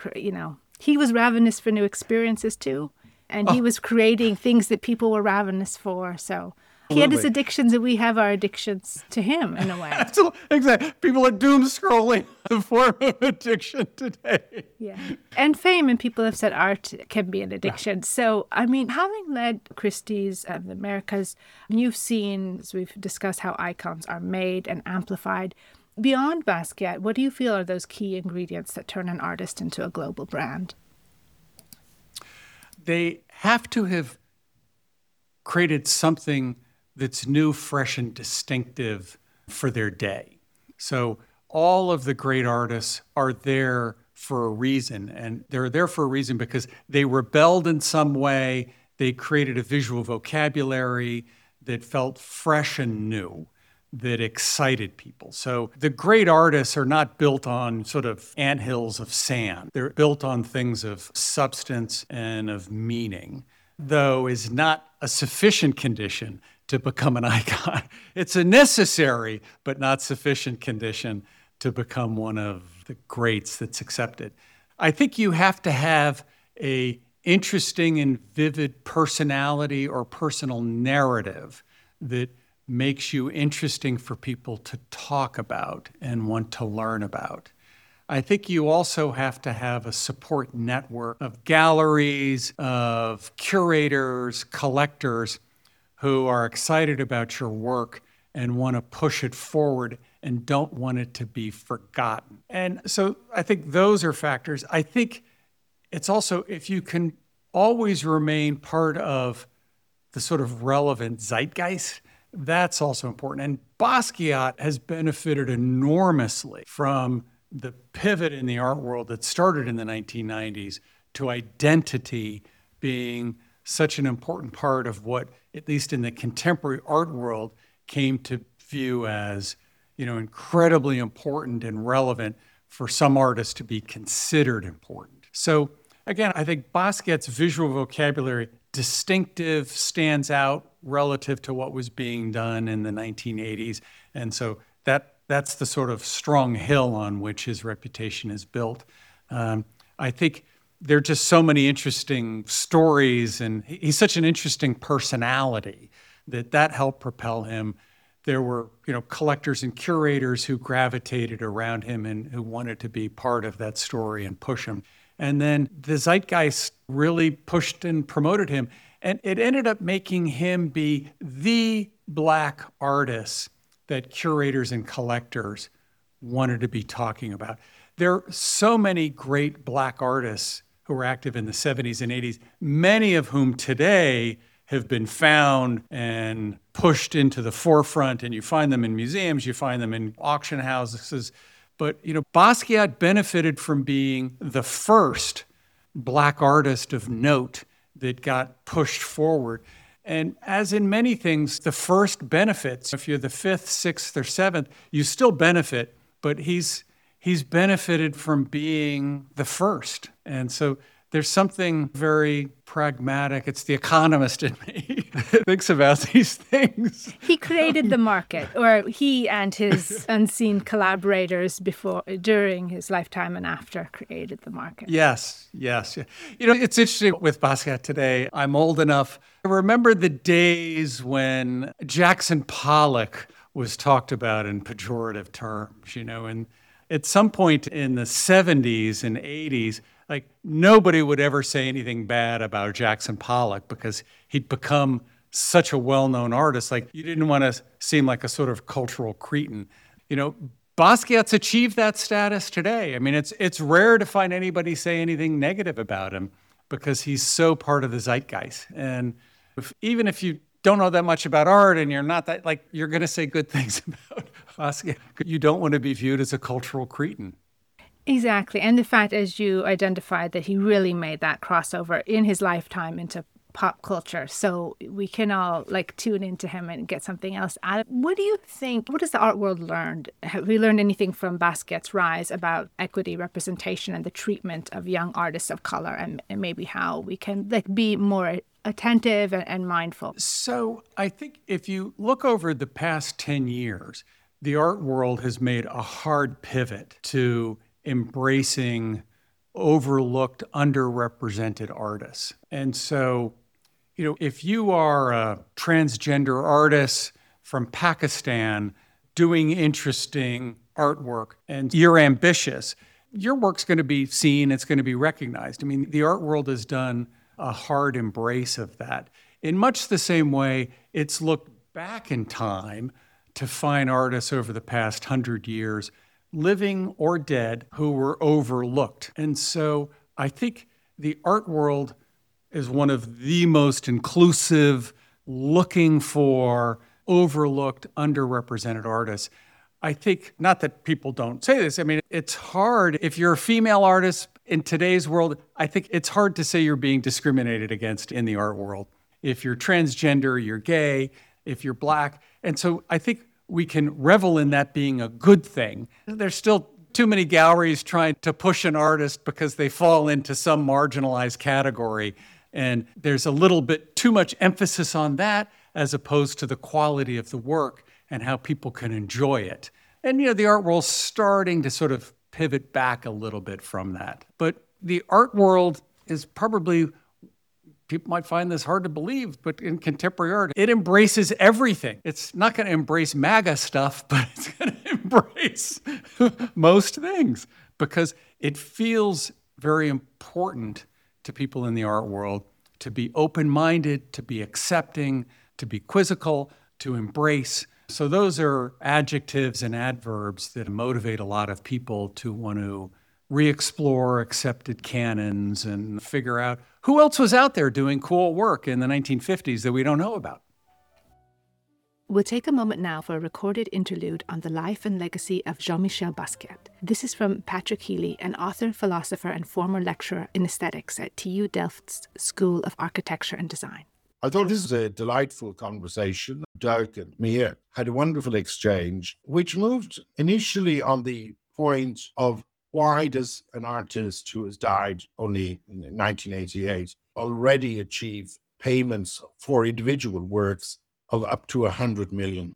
he was ravenous for new experiences too. And he was creating things that people were ravenous for. So he had his addictions and we have our addictions to him in a way. Absolutely. Exactly. People are doom scrolling the form of addiction today. Yeah. And fame, and people have said art can be an addiction. Yeah. So, I mean, having led Christie's of the Americas, you've seen, as we've discussed, how icons are made and amplified. Beyond Basquiat, what do you feel are those key ingredients that turn an artist into a global brand? they have to have created something that's new, fresh, and distinctive for their day. So all of the great artists are there for a reason, and they're there for a reason because they rebelled in some way. They created a visual vocabulary that felt fresh and new, that excited people. So the great artists are not built on sort of anthills of sand. They're built on things of substance and of meaning, though is not a sufficient condition to become an icon. It's a necessary but not sufficient condition to become one of the greats that's accepted. I think you have to have a interesting and vivid personality or personal narrative that makes you interesting for people to talk about and want to learn about. I think you also have to have a support network of galleries, of curators, collectors who are excited about your work and want to push it forward and don't want it to be forgotten. And so I think those are factors. I think it's also if you can always remain part of the sort of relevant zeitgeist, that's also important. And Basquiat has benefited enormously from the pivot in the art world that started in the 1990s to identity being such an important part of what, at least in the contemporary art world, came to view as, incredibly important and relevant for some artists to be considered important. So again, I think Basquiat's visual vocabulary distinctive, stands out relative to what was being done in the 1980s. And so that's the sort of strong hill on which his reputation is built. I think there are just so many interesting stories, and he's such an interesting personality that helped propel him. There were, collectors and curators who gravitated around him and who wanted to be part of that story and push him. And then the zeitgeist really pushed and promoted him. And it ended up making him be the Black artist that curators and collectors wanted to be talking about. There are so many great Black artists who were active in the 70s and 80s, many of whom today have been found and pushed into the forefront. And you find them in museums, you find them in auction houses. But, Basquiat benefited from being the first Black artist of note that got pushed forward. And as in many things, the first benefits. If you're the fifth, sixth, or seventh, you still benefit, but he's benefited from being the first. And so there's something very pragmatic. It's the economist in me that thinks about these things. He created the market, or he and his unseen collaborators during his lifetime and after created the market. Yes. It's interesting with Basquiat today. I'm old enough. I remember the days when Jackson Pollock was talked about in pejorative terms, and at some point in the 70s and 80s, nobody would ever say anything bad about Jackson Pollock because he'd become such a well-known artist. You didn't want to seem like a sort of cultural cretin. Basquiat's achieved that status today. I mean, it's rare to find anybody say anything negative about him because he's so part of the zeitgeist. And even if you don't know that much about art and you're not that, you're going to say good things about Basquiat. You don't want to be viewed as a cultural cretin. Exactly. And the fact, as you identified, that he really made that crossover in his lifetime into pop culture. So we can all tune into him and get something else out of it. What do you think? What has the art world learned? Have we learned anything from Basquiat's rise about equity, representation, and the treatment of young artists of color, and maybe how we can be more attentive and mindful? So I think if you look over the past 10 years, the art world has made a hard pivot to embracing overlooked, underrepresented artists. And so, if you are a transgender artist from Pakistan doing interesting artwork and you're ambitious, your work's going to be seen, it's going to be recognized. I mean, the art world has done a hard embrace of that. In much the same way, it's looked back in time to find artists over the past 100 years, living or dead, who were overlooked. And so I think the art world is one of the most inclusive, looking for overlooked, underrepresented artists. I think, not that people don't say this, I mean, it's hard. If you're a female artist in today's world, I think it's hard to say you're being discriminated against in the art world. If you're transgender, you're gay, if you're Black. And so I think we can revel in that being a good thing. There's still too many galleries trying to push an artist because they fall into some marginalized category. And there's a little bit too much emphasis on that as opposed to the quality of the work and how people can enjoy it. And, the art world's starting to sort of pivot back a little bit from that. But the art world is probably, people might find this hard to believe, but in contemporary art, it embraces everything. It's not going to embrace MAGA stuff, but it's going to embrace most things because it feels very important to people in the art world to be open-minded, to be accepting, to be quizzical, to embrace. So those are adjectives and adverbs that motivate a lot of people to want to re-explore accepted canons and figure out who else was out there doing cool work in the 1950s that we don't know about. We'll take a moment now for a recorded interlude on the life and legacy of Jean-Michel Basquiat. This is from Patrick Healy, an author, philosopher, and former lecturer in aesthetics at TU Delft's School of Architecture and Design. I thought this was a delightful conversation. Dirk and Mia had a wonderful exchange, which moved initially on the point of why does an artist who has died only in 1988 already achieve payments for individual works of up to $100 million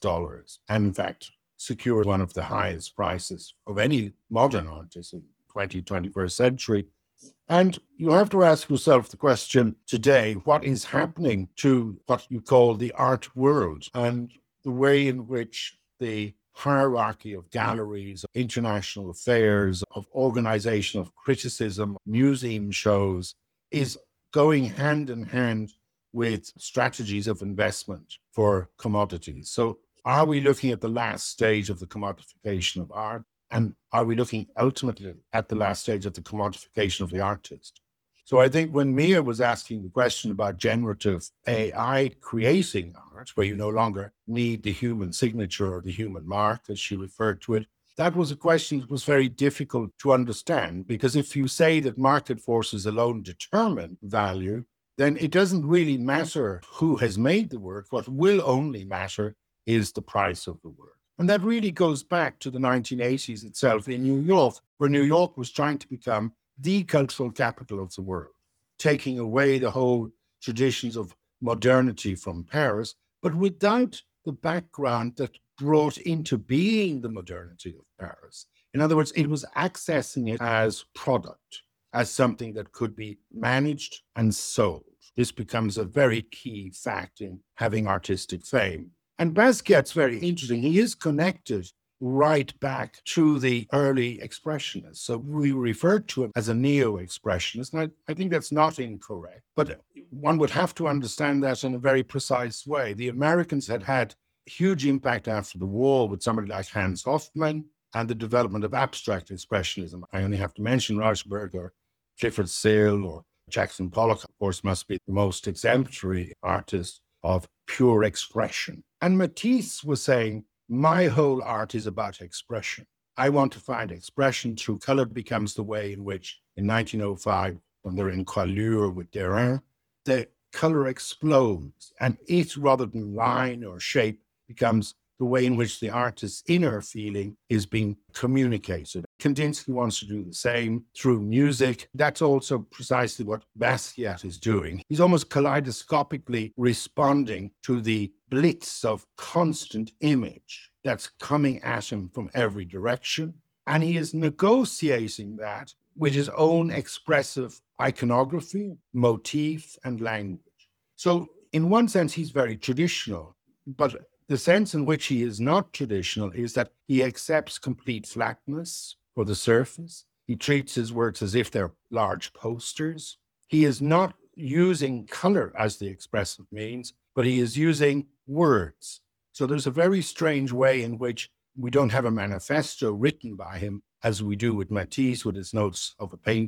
and in fact secure one of the highest prices of any modern artist in the 21st century. And you have to ask yourself the question today, what is happening to what you call the art world and the way in which the hierarchy of galleries, of international affairs, of organization of criticism, museum shows is going hand in hand with strategies of investment for commodities. So are we looking at the last stage of the commodification of art? And are we looking ultimately at the last stage of the commodification of the artist? So I think when Mia was asking the question about generative AI creating art, where you no longer need the human signature or the human mark, as she referred to it, that was a question that was very difficult to understand, because if you say that market forces alone determine value, then it doesn't really matter who has made the work. What will only matter is the price of the work. And that really goes back to the 1980s itself in New York, where New York was trying to become the cultural capital of the world, taking away the whole traditions of modernity from Paris, but without the background that brought into being the modernity of Paris. In other words, it was accessing it as product, as something that could be managed and sold. This becomes a very key fact in having artistic fame. And Basquiat's very interesting. He is connected right back to the early expressionists. So we refer to him as a neo-expressionist. And I think that's not incorrect, but one would have to understand that in a very precise way. The Americans had huge impact after the war with somebody like Hans Hofmann and the development of abstract expressionism. I only have to mention Rauschenberg or Clifford Searle or Jackson Pollock, of course, must be the most exemplary artist of pure expression. And Matisse was saying, my whole art is about expression. I want to find expression through color. Becomes the way in which, in 1905, when they're in Coiffure with Derain, the color explodes, and it, rather than line or shape, becomes the way in which the artist's inner feeling is being communicated. Kandinsky wants to do the same through music. That's also precisely what Basquiat is doing. He's almost kaleidoscopically responding to the blitz of constant image that's coming at him from every direction. And he is negotiating that with his own expressive iconography, motif, and language. So in one sense, he's very traditional, but the sense in which he is not traditional is that he accepts complete flatness for the surface. He treats his works as if they're large posters. He is not using color as the expressive means, but he is using words. So there's a very strange way in which we don't have a manifesto written by him, as we do with Matisse, with his notes of a painter,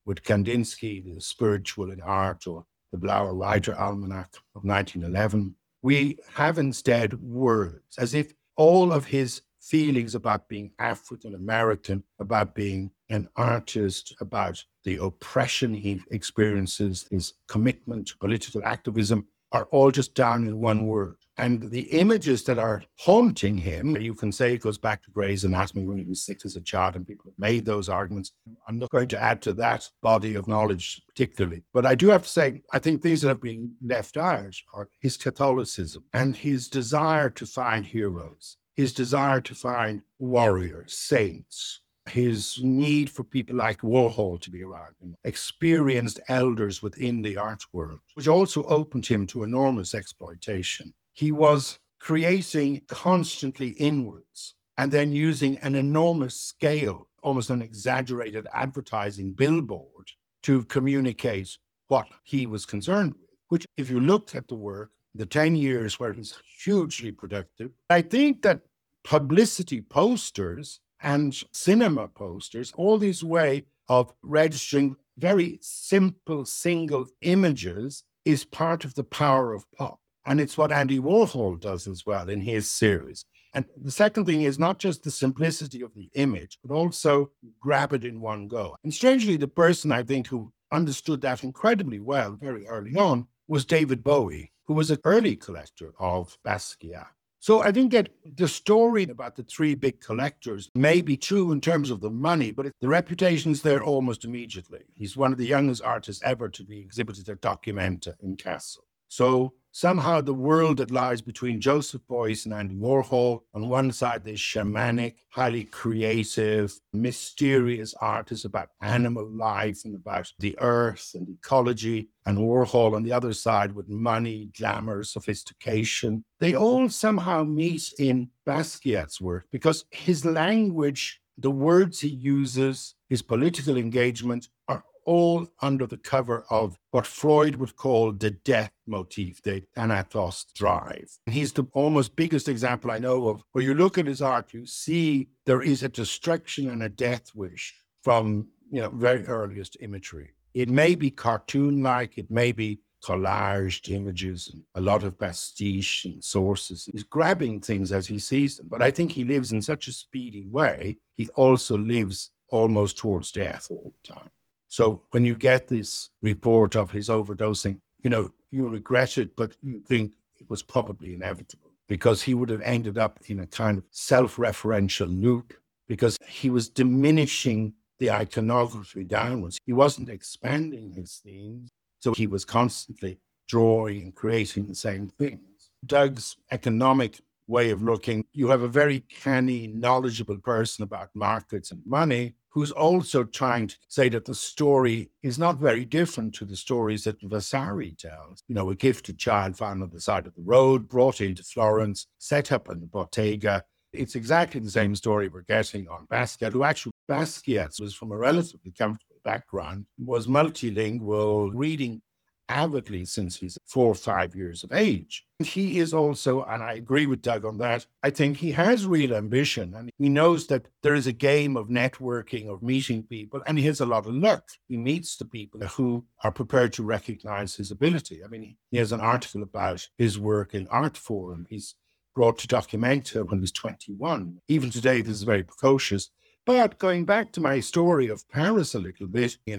with Kandinsky, the spiritual in art, or the Blauer Reiter Almanac of 1911. We have instead words, as if all of his feelings about being African American, about being an artist, about the oppression he experiences, his commitment to political activism, are all just down in one word. And the images that are haunting him, you can say it goes back to Gray's Anatomy when he was 6 as a child, and people have made those arguments. I'm not going to add to that body of knowledge particularly. But I do have to say, I think things that have been left out are his Catholicism and his desire to find heroes, his desire to find warriors, saints, his need for people like Warhol to be around him, experienced elders within the art world, which also opened him to enormous exploitation. He was creating constantly inwards and then using an enormous scale, almost an exaggerated advertising billboard to communicate what he was concerned with, which if you looked at the work, the 10 years where he's hugely productive, I think that publicity posters and cinema posters, all this way of registering very simple single images is part of the power of pop. And it's what Andy Warhol does as well in his series. And the second thing is not just the simplicity of the image, but also grab it in one go. And strangely, the person I think who understood that incredibly well very early on was David Bowie, who was an early collector of Basquiat. So I think that the story about the three big collectors may be true in terms of the money, but the reputation is there almost immediately. He's one of the youngest artists ever to be exhibited at Documenta in Kassel. So somehow the world that lies between Joseph Beuys and Andy Warhol, on one side, this shamanic, highly creative, mysterious artist about animal life and about the earth and ecology, and Warhol on the other side with money, glamour, sophistication. They all somehow meet in Basquiat's work because his language, the words he uses, his political engagement are all under the cover of what Freud would call the death motif, the Thanatos drive. He's the almost biggest example I know of where you look at his art, you see there is a destruction and a death wish from, very earliest imagery. It may be cartoon-like, it may be collaged images and a lot of pastiche and sources. He's grabbing things as he sees them, but I think he lives in such a speedy way, he also lives almost towards death all the time. So when you get this report of his overdosing, you regret it, but you think it was probably inevitable because he would have ended up in a kind of self-referential loop because he was diminishing the iconography downwards. He wasn't expanding his themes, so he was constantly drawing and creating the same things. Doug's economic way of looking, you have a very canny, knowledgeable person about markets and money who's also trying to say that the story is not very different to the stories that Vasari tells. A gifted child found on the side of the road, brought into Florence, set up in the bottega. It's exactly the same story we're getting on Basquiat, who actually, Basquiat was from a relatively comfortable background, was multilingual, reading avidly since he's 4 or 5 years of age. He is also, and I agree with Doug on that, I think he has real ambition and he knows that there is a game of networking, of meeting people, and he has a lot of luck. He meets the people who are prepared to recognize his ability. He has an article about his work in Art Forum. He's brought to Documenta when he was 21. Even today, this is very precocious. But going back to my story of Paris a little bit, in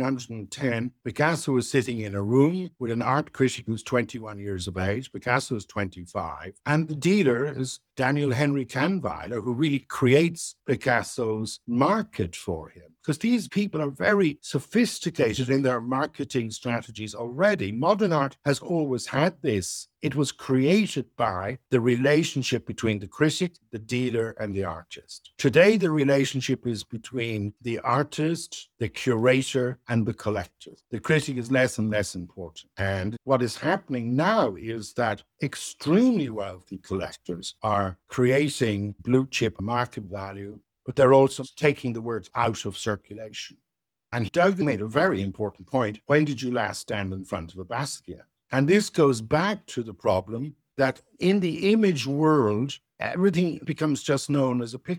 1910, Picasso was sitting in a room with an art critic who's 21 years of age. Picasso is 25. And the dealer is Daniel Henry Kahnweiler, who really creates Picasso's market for him. Because these people are very sophisticated in their marketing strategies already. Modern art has always had this. It was created by the relationship between the critic, the dealer, and the artist. Today, the relationship is between the artist, the curator, and the collector. The critic is less and less important. And what is happening now is that extremely wealthy collectors are creating blue chip market value, but they're also taking the words out of circulation. And Doug made a very important point. When did you last stand in front of a Basquiat? And this goes back to the problem that in the image world, everything becomes just known as a picture.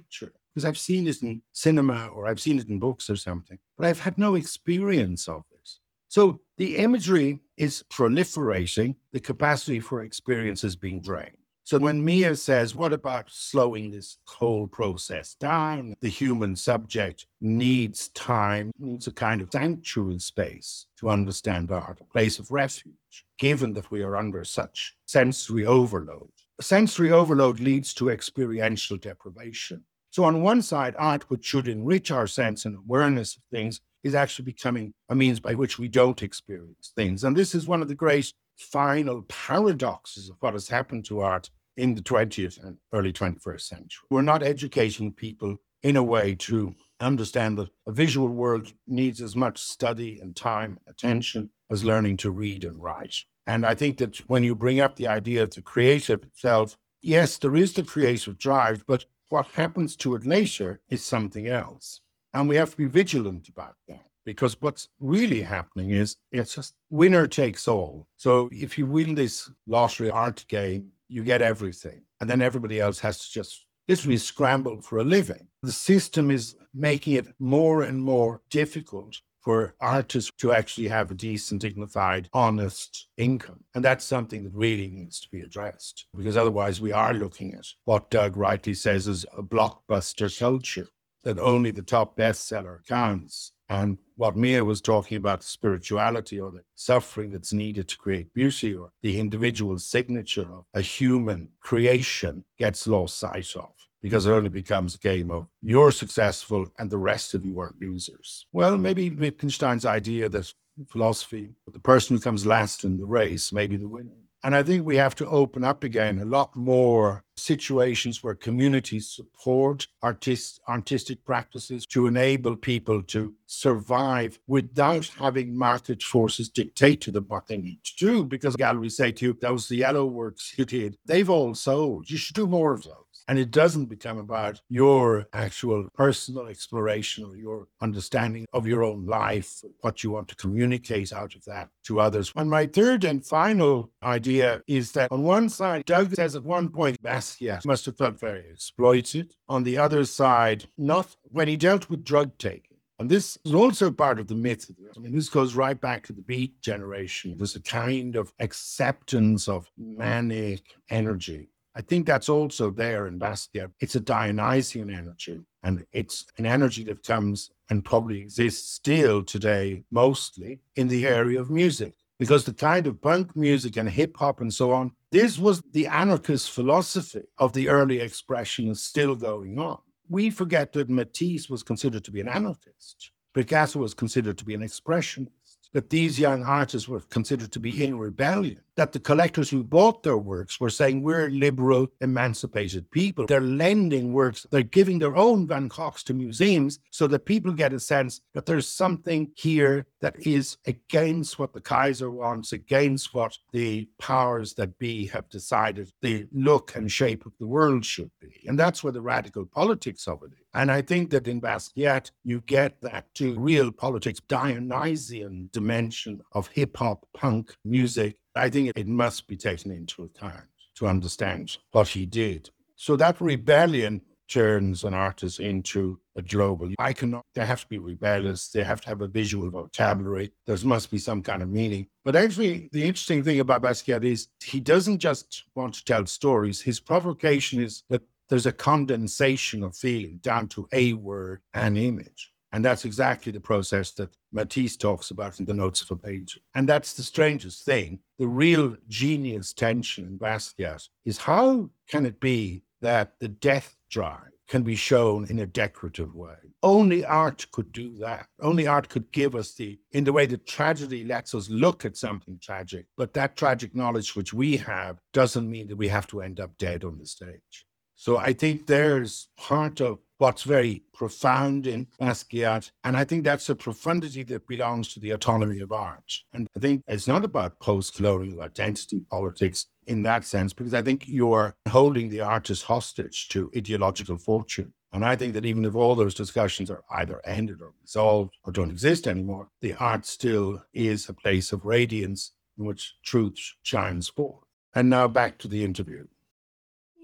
because I've seen it in cinema or I've seen it in books or something, but I've had no experience of this. So the imagery is proliferating, the capacity for experience is being drained. So when Mia says, what about slowing this whole process down? The human subject needs time, needs a kind of sanctuary space to understand art, a place of refuge, given that we are under such sensory overload. Sensory overload leads to experiential deprivation. So on one side, art, which should enrich our sense and awareness of things, is actually becoming a means by which we don't experience things. And this is one of the great final paradoxes of what has happened to art in the 20th and early 21st century. We're not educating people in a way to understand that a visual world needs as much study and time and attention as learning to read and write. And I think that when you bring up the idea of the creative itself, yes, there is the creative drive, but what happens to it later is something else. And we have to be vigilant about that, because what's really happening is it's just winner takes all. So if you win this lottery art game, you get everything. And then everybody else has to just literally scramble for a living. The system is making it more and more difficult for artists to actually have a decent, dignified, honest income. And that's something that really needs to be addressed, because otherwise we are looking at what Doug rightly says is a blockbuster culture, that only the top bestseller counts. And what Mia was talking about, spirituality or the suffering that's needed to create beauty, or the individual signature of a human creation, gets lost sight of, because it only becomes a game of you're successful and the rest of you are losers. Well, maybe Wittgenstein's idea that philosophy, the person who comes last in the race, may be the winner. And I think we have to open up again a lot more situations where communities support artistic practices to enable people to survive without having market forces dictate to them what they need to do. Because galleries say to you, those the yellow works you did, they've all sold. You should do more of those. And it doesn't become about your actual personal exploration or your understanding of your own life, what you want to communicate out of that to others. And my third and final idea is that on one side, Doug says at one point, Basquiat must have felt very exploited. On the other side, not when he dealt with drug taking. And this is also part of the myth. I mean, this goes right back to the Beat generation. There's a kind of acceptance of manic energy. I think that's also there in Basquiat. It's a Dionysian energy, and it's an energy that comes and probably exists still today, mostly in the area of music. Because the kind of punk music and hip hop and so on, this was the anarchist philosophy of the early expressionists still going on. We forget that Matisse was considered to be an anarchist. Picasso was considered to be an expressionist. That these young artists were considered to be in rebellion, that the collectors who bought their works were saying, we're liberal, emancipated people. They're lending works, they're giving their own Van Goghs to museums so that people get a sense that there's something here that is against what the Kaiser wants, against what the powers that be have decided the look and shape of the world should be. And that's where the radical politics of it is. And I think that in Basquiat, you get that to real politics, Dionysian dimension of hip-hop, punk music. I think it must be taken into account to understand what he did. So that rebellion turns an artist into a global icon. They have to be rebellious. They have to have a visual vocabulary. There must be some kind of meaning. But actually, the interesting thing about Basquiat is he doesn't just want to tell stories. His provocation is that there's a condensation of feeling down to a word, an image. And that's exactly the process that Matisse talks about in the Notes of a Painter. And that's the strangest thing. The real genius tension in Basquiat is how can it be that the death drive can be shown in a decorative way? Only art could do that. Only art could give us in the way that tragedy lets us look at something tragic. But that tragic knowledge which we have doesn't mean that we have to end up dead on the stage. So I think there's part of what's very profound in Basquiat. And I think that's a profundity that belongs to the autonomy of art. And I think it's not about post-colonial identity politics in that sense, because I think you're holding the artist hostage to ideological fortune. And I think that even if all those discussions are either ended or resolved or don't exist anymore, the art still is a place of radiance in which truth shines forth. And now back to the interview.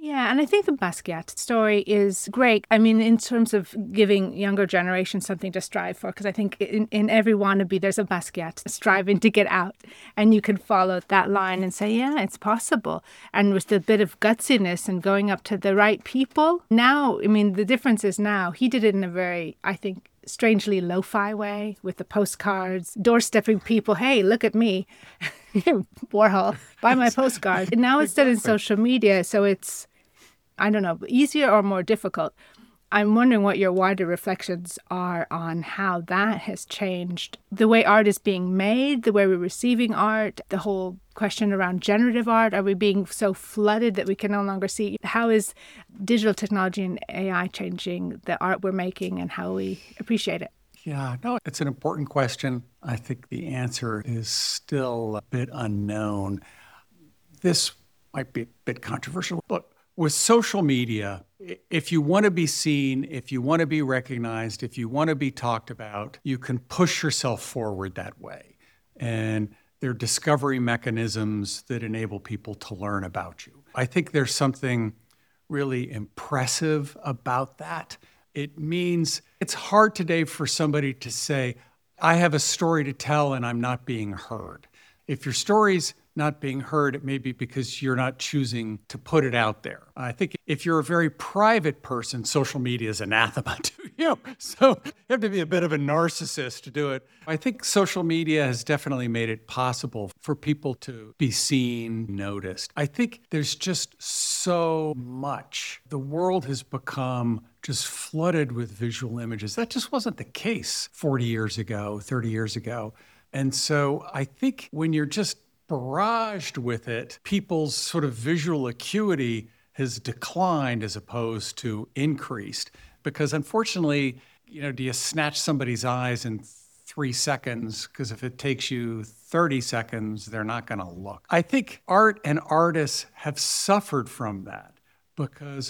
Yeah, and I think the Basquiat story is great. I mean, in terms of giving younger generations something to strive for, because I think in every wannabe, there's a Basquiat striving to get out. And you can follow that line and say, yeah, it's possible. And with a bit of gutsiness and going up to the right people. Now, I mean, the difference is now he did it in a very, I think, strangely lo-fi way with the postcards, doorstepping people. Hey, look at me. Warhol, buy my postcard. And now it's done in social media. So it's, I don't know, easier or more difficult. I'm wondering what your wider reflections are on how that has changed the way art is being made, the way we're receiving art, the whole question around generative art. Are we being so flooded that we can no longer see? How is digital technology and AI changing the art we're making and how we appreciate it? Yeah, no, it's an important question. I think the answer is still a bit unknown. This might be a bit controversial. Look, with social media, if you want to be seen, if you want to be recognized, if you want to be talked about, you can push yourself forward that way. And there are discovery mechanisms that enable people to learn about you. I think there's something really impressive about that. It means it's hard today for somebody to say, I have a story to tell and I'm not being heard. If your story's not being heard, it may be because you're not choosing to put it out there. I think if you're a very private person, social media is anathema to you. So you have to be a bit of a narcissist to do it. I think social media has definitely made it possible for people to be seen, noticed. I think there's just so much. The world has become just flooded with visual images. That just wasn't the case 40 years ago, 30 years ago. And so I think when you're just barraged with it, people's sort of visual acuity has declined as opposed to increased. Because unfortunately, do you snatch somebody's eyes in 3 seconds? Because if it takes you 30 seconds, they're not going to look. I think art and artists have suffered from that because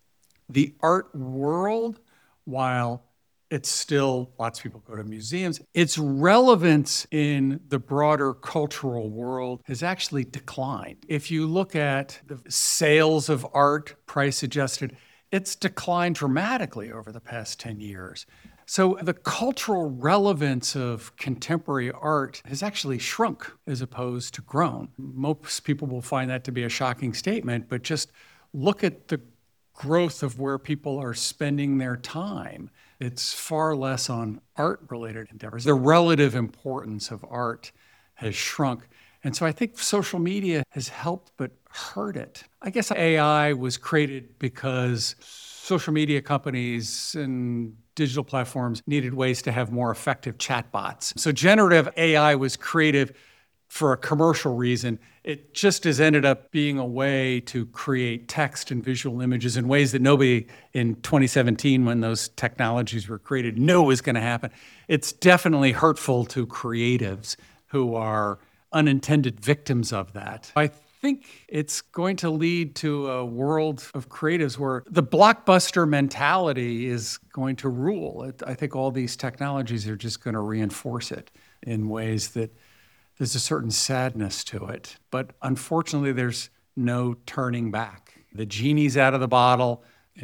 the art world, while it's still, lots of people go to museums, its relevance in the broader cultural world has actually declined. If you look at the sales of art, price adjusted, it's declined dramatically over the past 10 years. So the cultural relevance of contemporary art has actually shrunk as opposed to grown. Most people will find that to be a shocking statement, but just look at the growth of where people are spending their time. It's far less on art-related endeavors. The relative importance of art has shrunk. And so I think social media has helped but hurt it. I guess AI was created because social media companies and digital platforms needed ways to have more effective chatbots. So generative AI was creative for a commercial reason. It just has ended up being a way to create text and visual images in ways that nobody in 2017, when those technologies were created, knew was going to happen. It's definitely hurtful to creatives who are unintended victims of that. I think it's going to lead to a world of creatives where the blockbuster mentality is going to rule. I think all these technologies are just going to reinforce it in ways that there's a certain sadness to it. But unfortunately, there's no turning back. The genie's out of the bottle,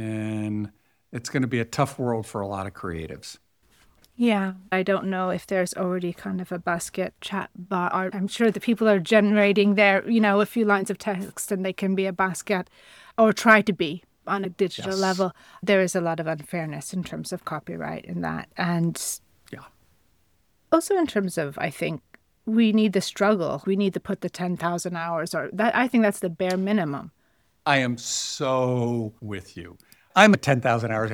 and it's going to be a tough world for a lot of creatives. Yeah, I don't know if there's already kind of a Basquiat chat bar. I'm sure the people are generating their, a few lines of text and they can be a Basquiat or try to be on a digital level. There is a lot of unfairness in terms of copyright in that. And also in terms of, I think, we need the struggle. We need to put the 10,000 hours or that. I think that's the bare minimum. I am so with you. I'm a 10,000 hours.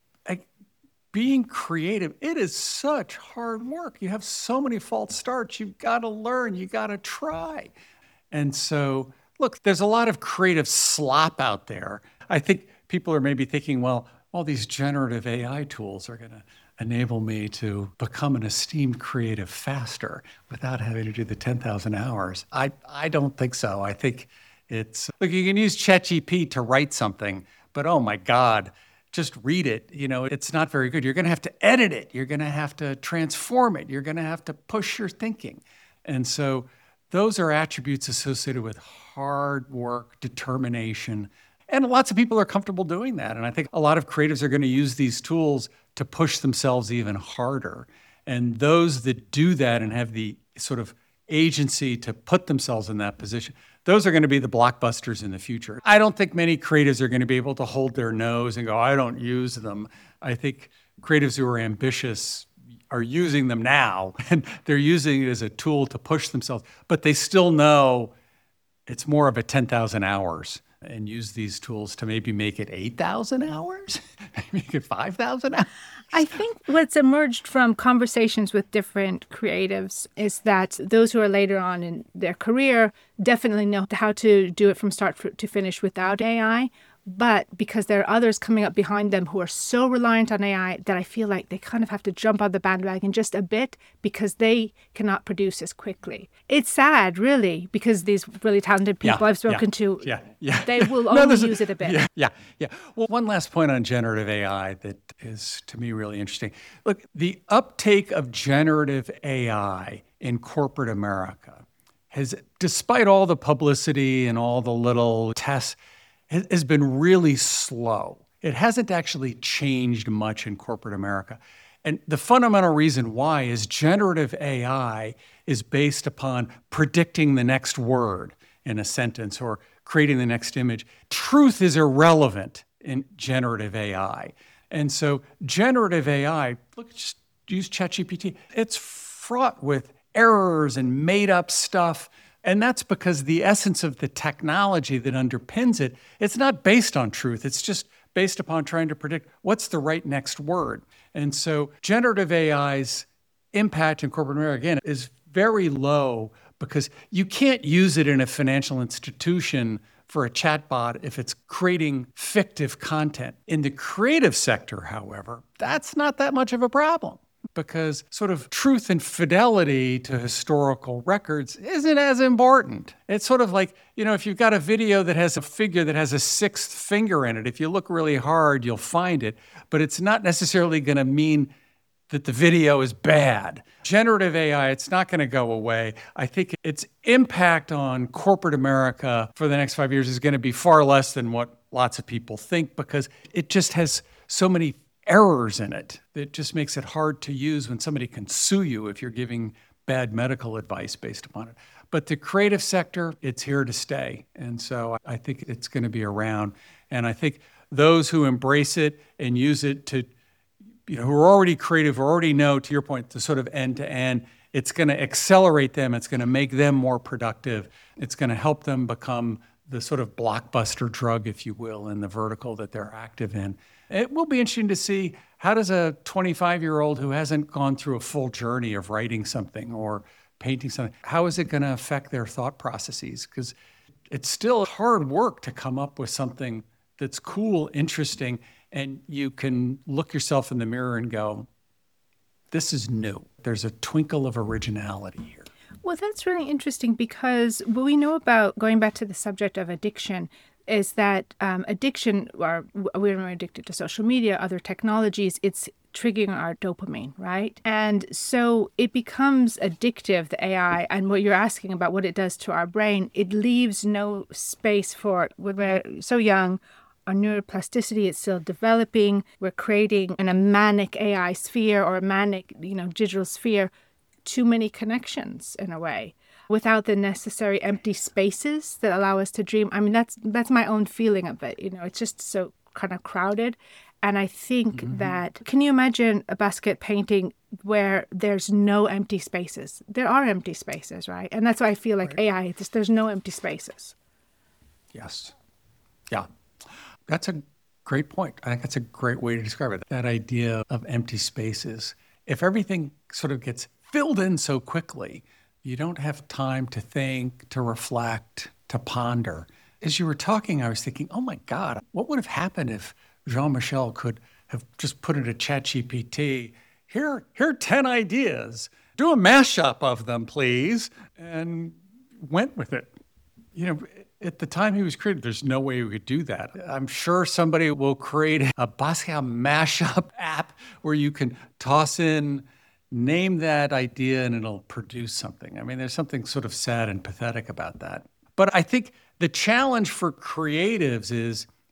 Being creative, it is such hard work. You have so many false starts. You've got to learn. You got to try. And so, look, there's a lot of creative slop out there. I think people are maybe thinking, well, all these generative AI tools are going to enable me to become an esteemed creative faster without having to do the 10,000 hours. I don't think so. I think it's, look, you can use ChatGPT to write something, but oh my God, just read it. It's not very good. You're going to have to edit it. You're going to have to transform it. You're going to have to push your thinking. And so those are attributes associated with hard work, determination, And lots of people are comfortable doing that. And I think a lot of creatives are going to use these tools to push themselves even harder. And those that do that and have the sort of agency to put themselves in that position, those are going to be the blockbusters in the future. I don't think many creatives are going to be able to hold their nose and go, I don't use them. I think creatives who are ambitious are using them now, and they're using it as a tool to push themselves, but they still know it's more of a 10,000 hours, and use these tools to maybe make it 8,000 hours, make it 5,000 hours. I think what's emerged from conversations with different creatives is that those who are later on in their career definitely know how to do it from start to finish without AI. But because there are others coming up behind them who are so reliant on AI that I feel like they kind of have to jump on the bandwagon just a bit because they cannot produce as quickly. It's sad, really, because these really talented people I've spoken to, they will only use it a bit. Yeah. Well, one last point on generative AI that is, to me, really interesting. Look, the uptake of generative AI in corporate America has, despite all the publicity and all the little tests, has been really slow. It hasn't actually changed much in corporate America. And the fundamental reason why is generative AI is based upon predicting the next word in a sentence or creating the next image. Truth is irrelevant in generative AI. And so generative AI, look, just use ChatGPT. It's fraught with errors and made up stuff. And that's because the essence of the technology that underpins it, it's not based on truth. It's just based upon trying to predict what's the right next word. And so generative AI's impact in corporate America, again, is very low because you can't use it in a financial institution for a chatbot if it's creating fictive content. In the creative sector, however, that's not that much of a problem, because sort of truth and fidelity to historical records isn't as important. It's sort of like, if you've got a video that has a figure that has a sixth finger in it, if you look really hard, you'll find it, but it's not necessarily going to mean that the video is bad. Generative AI, it's not going to go away. I think its impact on corporate America for the next 5 years is going to be far less than what lots of people think, because it just has so many errors in it that just makes it hard to use when somebody can sue you if you're giving bad medical advice based upon it. But the creative sector, it's here to stay. And so I think it's going to be around. And I think those who embrace it and use it to, who are already creative, or already know, to your point, the sort of end to end, it's going to accelerate them. It's going to make them more productive. It's going to help them become the sort of blockbuster drug, if you will, in the vertical that they're active in. It will be interesting to see, how does a 25-year-old who hasn't gone through a full journey of writing something or painting something, how is it going to affect their thought processes? Because it's still hard work to come up with something that's cool, interesting, and you can look yourself in the mirror and go, this is new. There's a twinkle of originality here. Well, that's really interesting, because what we know about, going back to the subject of addiction, is that addiction, or we're addicted to social media, other technologies, it's triggering our dopamine, right? And so it becomes addictive, the AI, and what you're asking about what it does to our brain, it leaves no space for, when we're so young, our neuroplasticity is still developing. We're creating in a manic AI sphere or a manic, digital sphere, too many connections in a way, without the necessary empty spaces that allow us to dream. I mean, that's my own feeling of it. It's just so kind of crowded. And I think that, can you imagine a basket painting where there's no empty spaces? There are empty spaces, right? And that's why I feel like AI, there's no empty spaces. Yes. Yeah. That's a great point. I think that's a great way to describe it. That idea of empty spaces. If everything sort of gets filled in so quickly, you don't have time to think, to reflect, to ponder. As you were talking, I was thinking, oh my God, what would have happened if Jean-Michel could have just put into ChatGPT, here are 10 ideas, do a mashup of them, please, and went with it. At the time he was created, there's no way we could do that. I'm sure somebody will create a Basquiat mashup app where you can toss in, name that idea, and it'll produce something. I mean, there's something sort of sad and pathetic about that. But I think the challenge for creatives is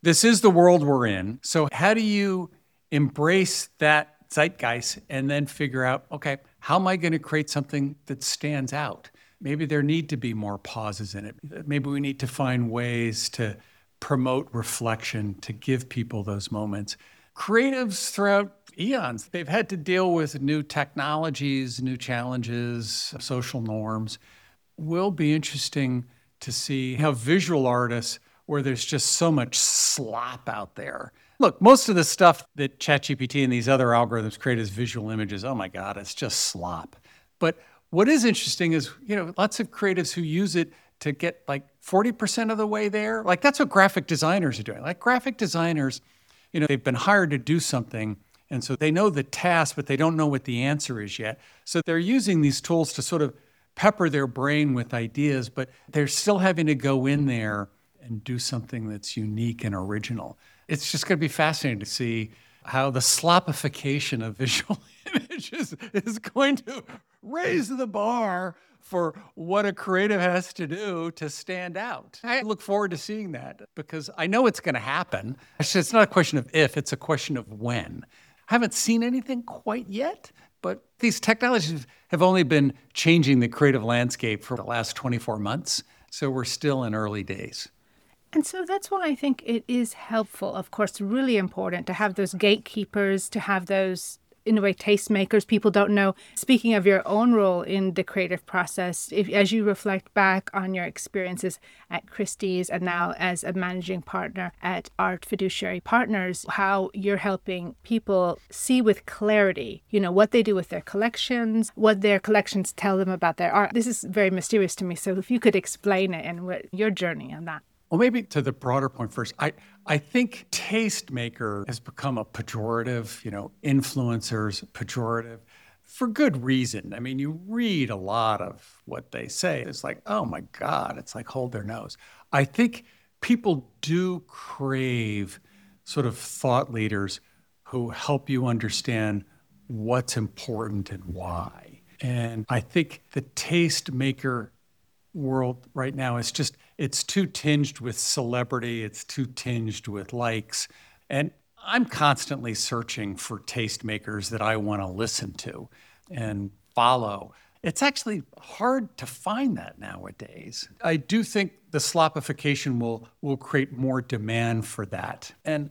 This is the world we're in. So how do you embrace that zeitgeist and then figure out, okay, how am I going to create something that stands out? Maybe there need to be more pauses in it. Maybe we need to find ways to promote reflection, to give people those moments. Creatives throughout eons, they've had to deal with new technologies, new challenges, social norms. Will be interesting to see how visual artists, where there's just so much slop out there. Look, most of the stuff that ChatGPT and these other algorithms create as visual images, oh my God, it's just slop. But what is interesting is, lots of creatives who use it to get like 40% of the way there. Like that's what graphic designers are doing. Like graphic designers, they've been hired to do something. And so they know the task, but they don't know what the answer is yet. So they're using these tools to sort of pepper their brain with ideas, but they're still having to go in there and do something that's unique and original. It's just going to be fascinating to see how the slopification of visual images is going to raise the bar for what a creative has to do to stand out. I look forward to seeing that because I know it's going to happen. It's not a question of if, it's a question of when. I haven't seen anything quite yet, but these technologies have only been changing the creative landscape for the last 24 months. So we're still in early days. And so that's why I think it is helpful, of course, really important to have those gatekeepers, to have those, in a way, tastemakers. People don't know. Speaking of your own role in the creative process, as you reflect back on your experiences at Christie's and now as a managing partner at Art Fiduciary Partners, how you're helping people see with clarity, what they do with their collections, what their collections tell them about their art. This is very mysterious to me. So if you could explain it and what your journey on that. Well, maybe to the broader point first, I think tastemaker has become a pejorative, influencers, pejorative, for good reason. I mean, you read a lot of what they say. It's like, oh my God, it's like hold their nose. I think people do crave sort of thought leaders who help you understand what's important and why. And I think the tastemaker world right now is just, it's too tinged with celebrity, it's too tinged with likes. And I'm constantly searching for tastemakers that I want to listen to and follow. It's actually hard to find that nowadays. I do think the slopification will create more demand for that. And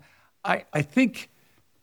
I think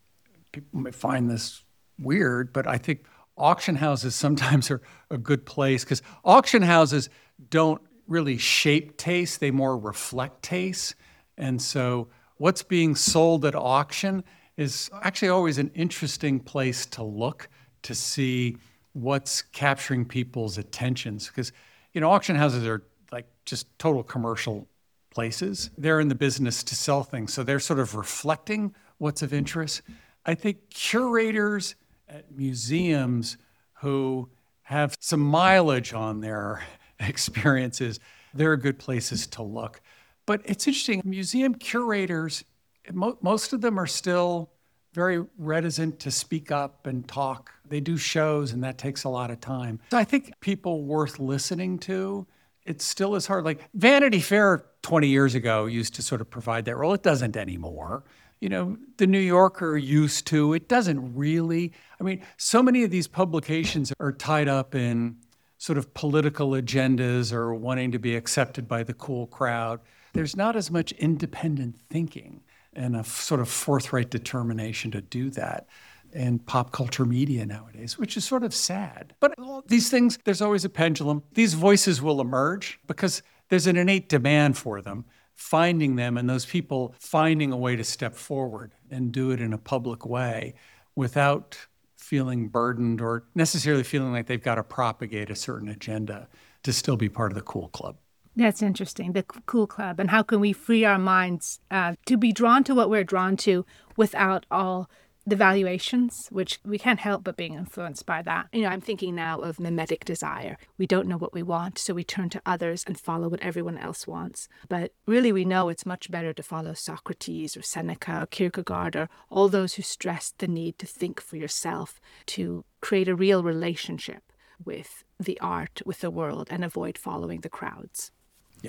people may find this weird, but I think auction houses sometimes are a good place because auction houses don't really shape taste, they more reflect taste. And so what's being sold at auction is actually always an interesting place to look to see what's capturing people's attentions. Because, auction houses are like just total commercial places. They're in the business to sell things. So they're sort of reflecting what's of interest. I think curators at museums who have some mileage on their experiences, they're good places to look. But it's interesting, museum curators, most of them are still very reticent to speak up and talk. They do shows and that takes a lot of time. So I think people worth listening to, it still is hard. Like Vanity Fair 20 years ago used to sort of provide that role. It doesn't anymore. The New Yorker used to. It doesn't really. I mean, so many of these publications are tied up in sort of political agendas or wanting to be accepted by the cool crowd. There's not as much independent thinking and a sort of forthright determination to do that in pop culture media nowadays, which is sort of sad. But these things, there's always a pendulum. These voices will emerge because there's an innate demand for them, finding them and those people finding a way to step forward and do it in a public way without feeling burdened or necessarily feeling like they've got to propagate a certain agenda to still be part of the cool club. That's interesting, the cool club. And how can we free our minds to be drawn to what we're drawn to without all the valuations, which we can't help but being influenced by that. I'm thinking now of mimetic desire. We don't know what we want, so we turn to others and follow what everyone else wants. But really, we know it's much better to follow Socrates or Seneca or Kierkegaard or all those who stressed the need to think for yourself, to create a real relationship with the art, with the world, and avoid following the crowds. Yeah.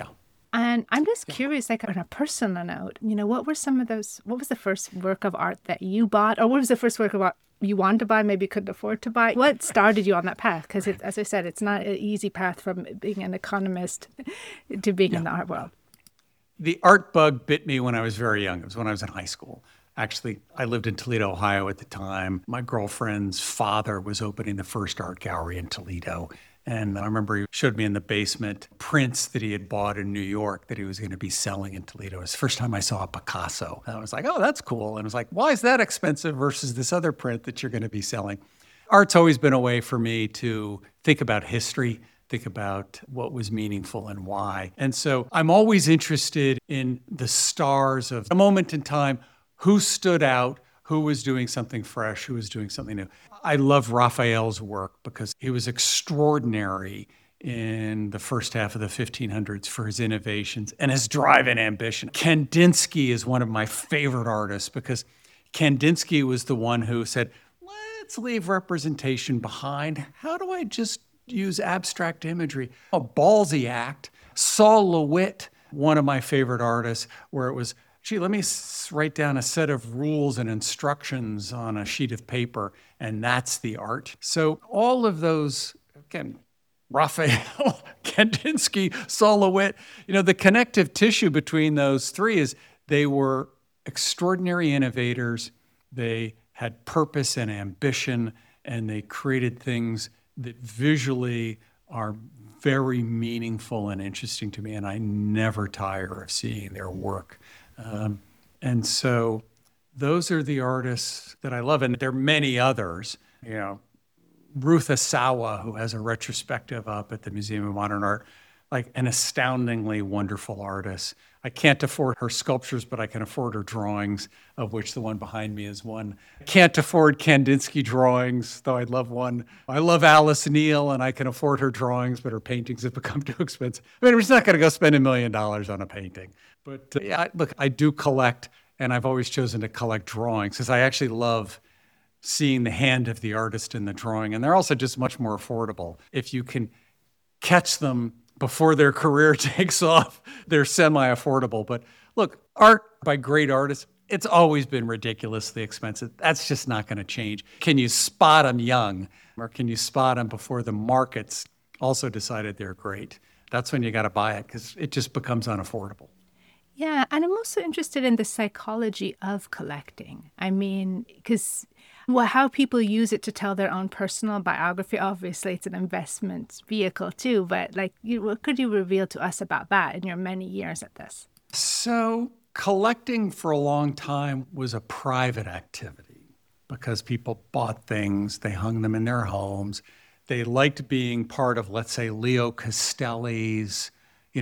And I'm just curious, like on a personal note, what was the first work of art that you bought? Or what was the first work of art you wanted to buy, maybe couldn't afford to buy? What started you on that path? Because as I said, it's not an easy path from being an economist to being in the art world. The art bug bit me when I was very young. It was when I was in high school. Actually, I lived in Toledo, Ohio at the time. My girlfriend's father was opening the first art gallery in Toledo. And I remember he showed me in the basement prints that he had bought in New York that he was going to be selling in Toledo. It was the first time I saw a Picasso. And I was like, oh, that's cool. And I was like, why is that expensive versus this other print that you're going to be selling? Art's always been a way for me to think about history, think about what was meaningful and why. And so I'm always interested in the stars of a moment in time, who stood out, who was doing something fresh, who was doing something new. I love Raphael's work because he was extraordinary in the first half of the 1500s for his innovations and his drive and ambition. Kandinsky is one of my favorite artists because Kandinsky was the one who said, let's leave representation behind. How do I just use abstract imagery? A ballsy act. Sol LeWitt, one of my favorite artists, where it was, let me write down a set of rules and instructions on a sheet of paper, and that's the art. So all of those, again, Raphael, Kandinsky, Sol LeWitt, the connective tissue between those three is they were extraordinary innovators. They had purpose and ambition, and they created things that visually are very meaningful and interesting to me, and I never tire of seeing their work. And so those are the artists that I love. And there are many others, Ruth Asawa, who has a retrospective up at the Museum of Modern Art, like an astoundingly wonderful artist. I can't afford her sculptures, but I can afford her drawings, of which the one behind me is one. I can't afford Kandinsky drawings, though I'd love one. I love Alice Neal, and I can afford her drawings, but her paintings have become too expensive. I mean, we're just not going to go spend $1 million on a painting. But look, I do collect, and I've always chosen to collect drawings because I actually love seeing the hand of the artist in the drawing. And they're also just much more affordable. If you can catch them before their career takes off, they're semi-affordable. But look, art by great artists, it's always been ridiculously expensive. That's just not going to change. Can you spot them young, or can you spot them before the markets also decided they're great? That's when you got to buy it because it just becomes unaffordable. Yeah, and I'm also interested in the psychology of collecting. I mean, because how people use it to tell their own personal biography, obviously it's an investment vehicle too, but what could you reveal to us about that in your many years at this? So collecting for a long time was a private activity because people bought things, they hung them in their homes. They liked being part of, let's say, Leo Castelli's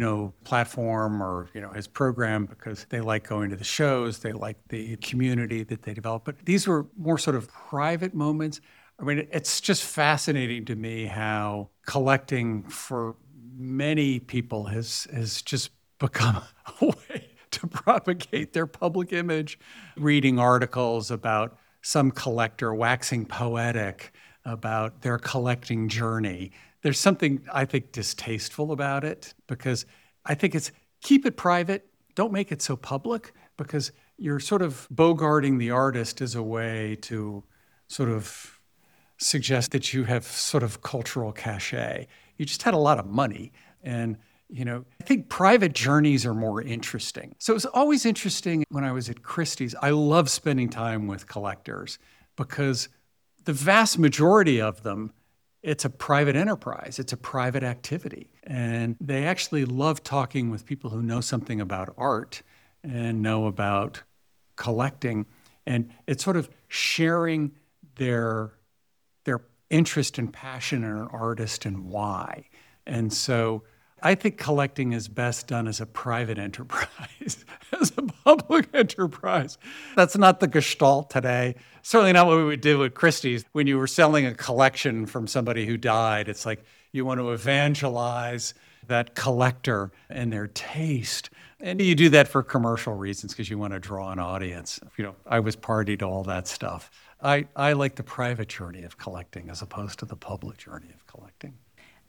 platform or, his program because they like going to the shows, they like the community that they develop. But these were more sort of private moments. I mean, it's just fascinating to me how collecting for many people has just become a way to propagate their public image. Reading articles about some collector waxing poetic about their collecting journey. There's something, I think, distasteful about it because I think it's keep it private. Don't make it so public because you're sort of bogarting the artist as a way to sort of suggest that you have sort of cultural cachet. You just had a lot of money. And, I think private journeys are more interesting. So it was always interesting when I was at Christie's. I love spending time with collectors because the vast majority of them, it's a private enterprise. It's a private activity. And they actually love talking with people who know something about art and know about collecting. And it's sort of sharing their interest and passion in an artist and why. And so I think collecting is best done as a private enterprise, as a public enterprise. That's not the gestalt today. Certainly not what we would do at Christie's. When you were selling a collection from somebody who died, it's like you want to evangelize that collector and their taste. And you do that for commercial reasons because you want to draw an audience. I was party to all that stuff. I like the private journey of collecting as opposed to the public journey of collecting.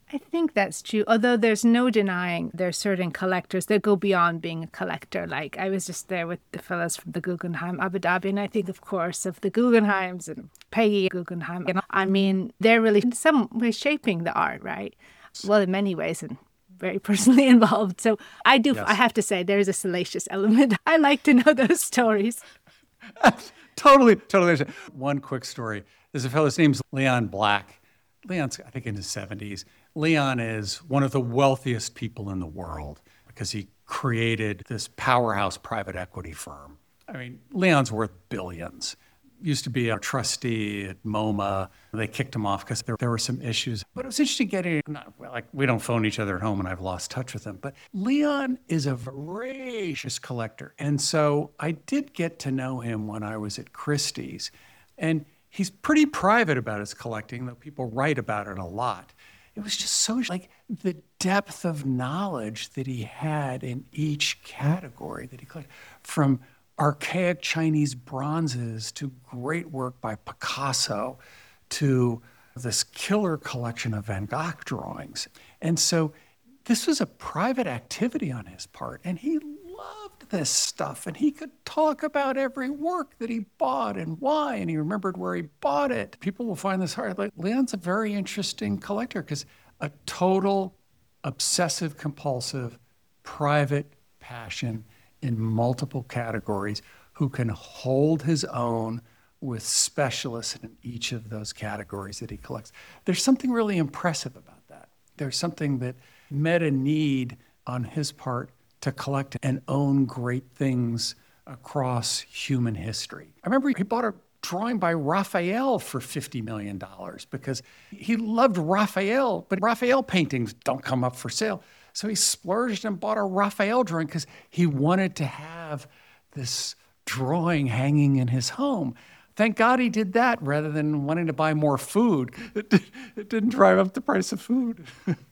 I think that's true. Although there's no denying there's certain collectors that go beyond being a collector. Like I was just there with the fellas from the Guggenheim Abu Dhabi, and I think, of course, of the Guggenheims and Peggy Guggenheim. I mean, they're really in some way shaping the art, right? Well, in many ways, and very personally involved. So I do. Yes. I have to say, there is a salacious element. I like to know those stories. Totally. One quick story. There's a fellow, his name's Leon Black. Leon's, I think, in his 70s. Leon is one of the wealthiest people in the world because he created this powerhouse private equity firm. I mean, Leon's worth billions. Used to be a trustee at MoMA. They kicked him off because there were some issues. But it was interesting getting, we don't phone each other at home and I've lost touch with him. But Leon is a voracious collector. And so I did get to know him when I was at Christie's. And he's pretty private about his collecting, though people write about it a lot. It was just so the depth of knowledge that he had in each category that he collected, from archaic Chinese bronzes to great work by Picasso to this killer collection of Van Gogh drawings. And so this was a private activity on his part, and he loved this stuff, and he could talk about every work that he bought and why, and he remembered where he bought it. People will find this hard. Like, Leon's a very interesting collector because a total obsessive compulsive private passion in multiple categories who can hold his own with specialists in each of those categories that he collects. There's something really impressive about that. There's something that met a need on his part to collect and own great things across human history. I remember he bought a drawing by Raphael for $50 million because he loved Raphael, but Raphael paintings don't come up for sale. So he splurged and bought a Raphael drawing because he wanted to have this drawing hanging in his home. Thank God he did that rather than wanting to buy more food. It didn't drive up the price of food.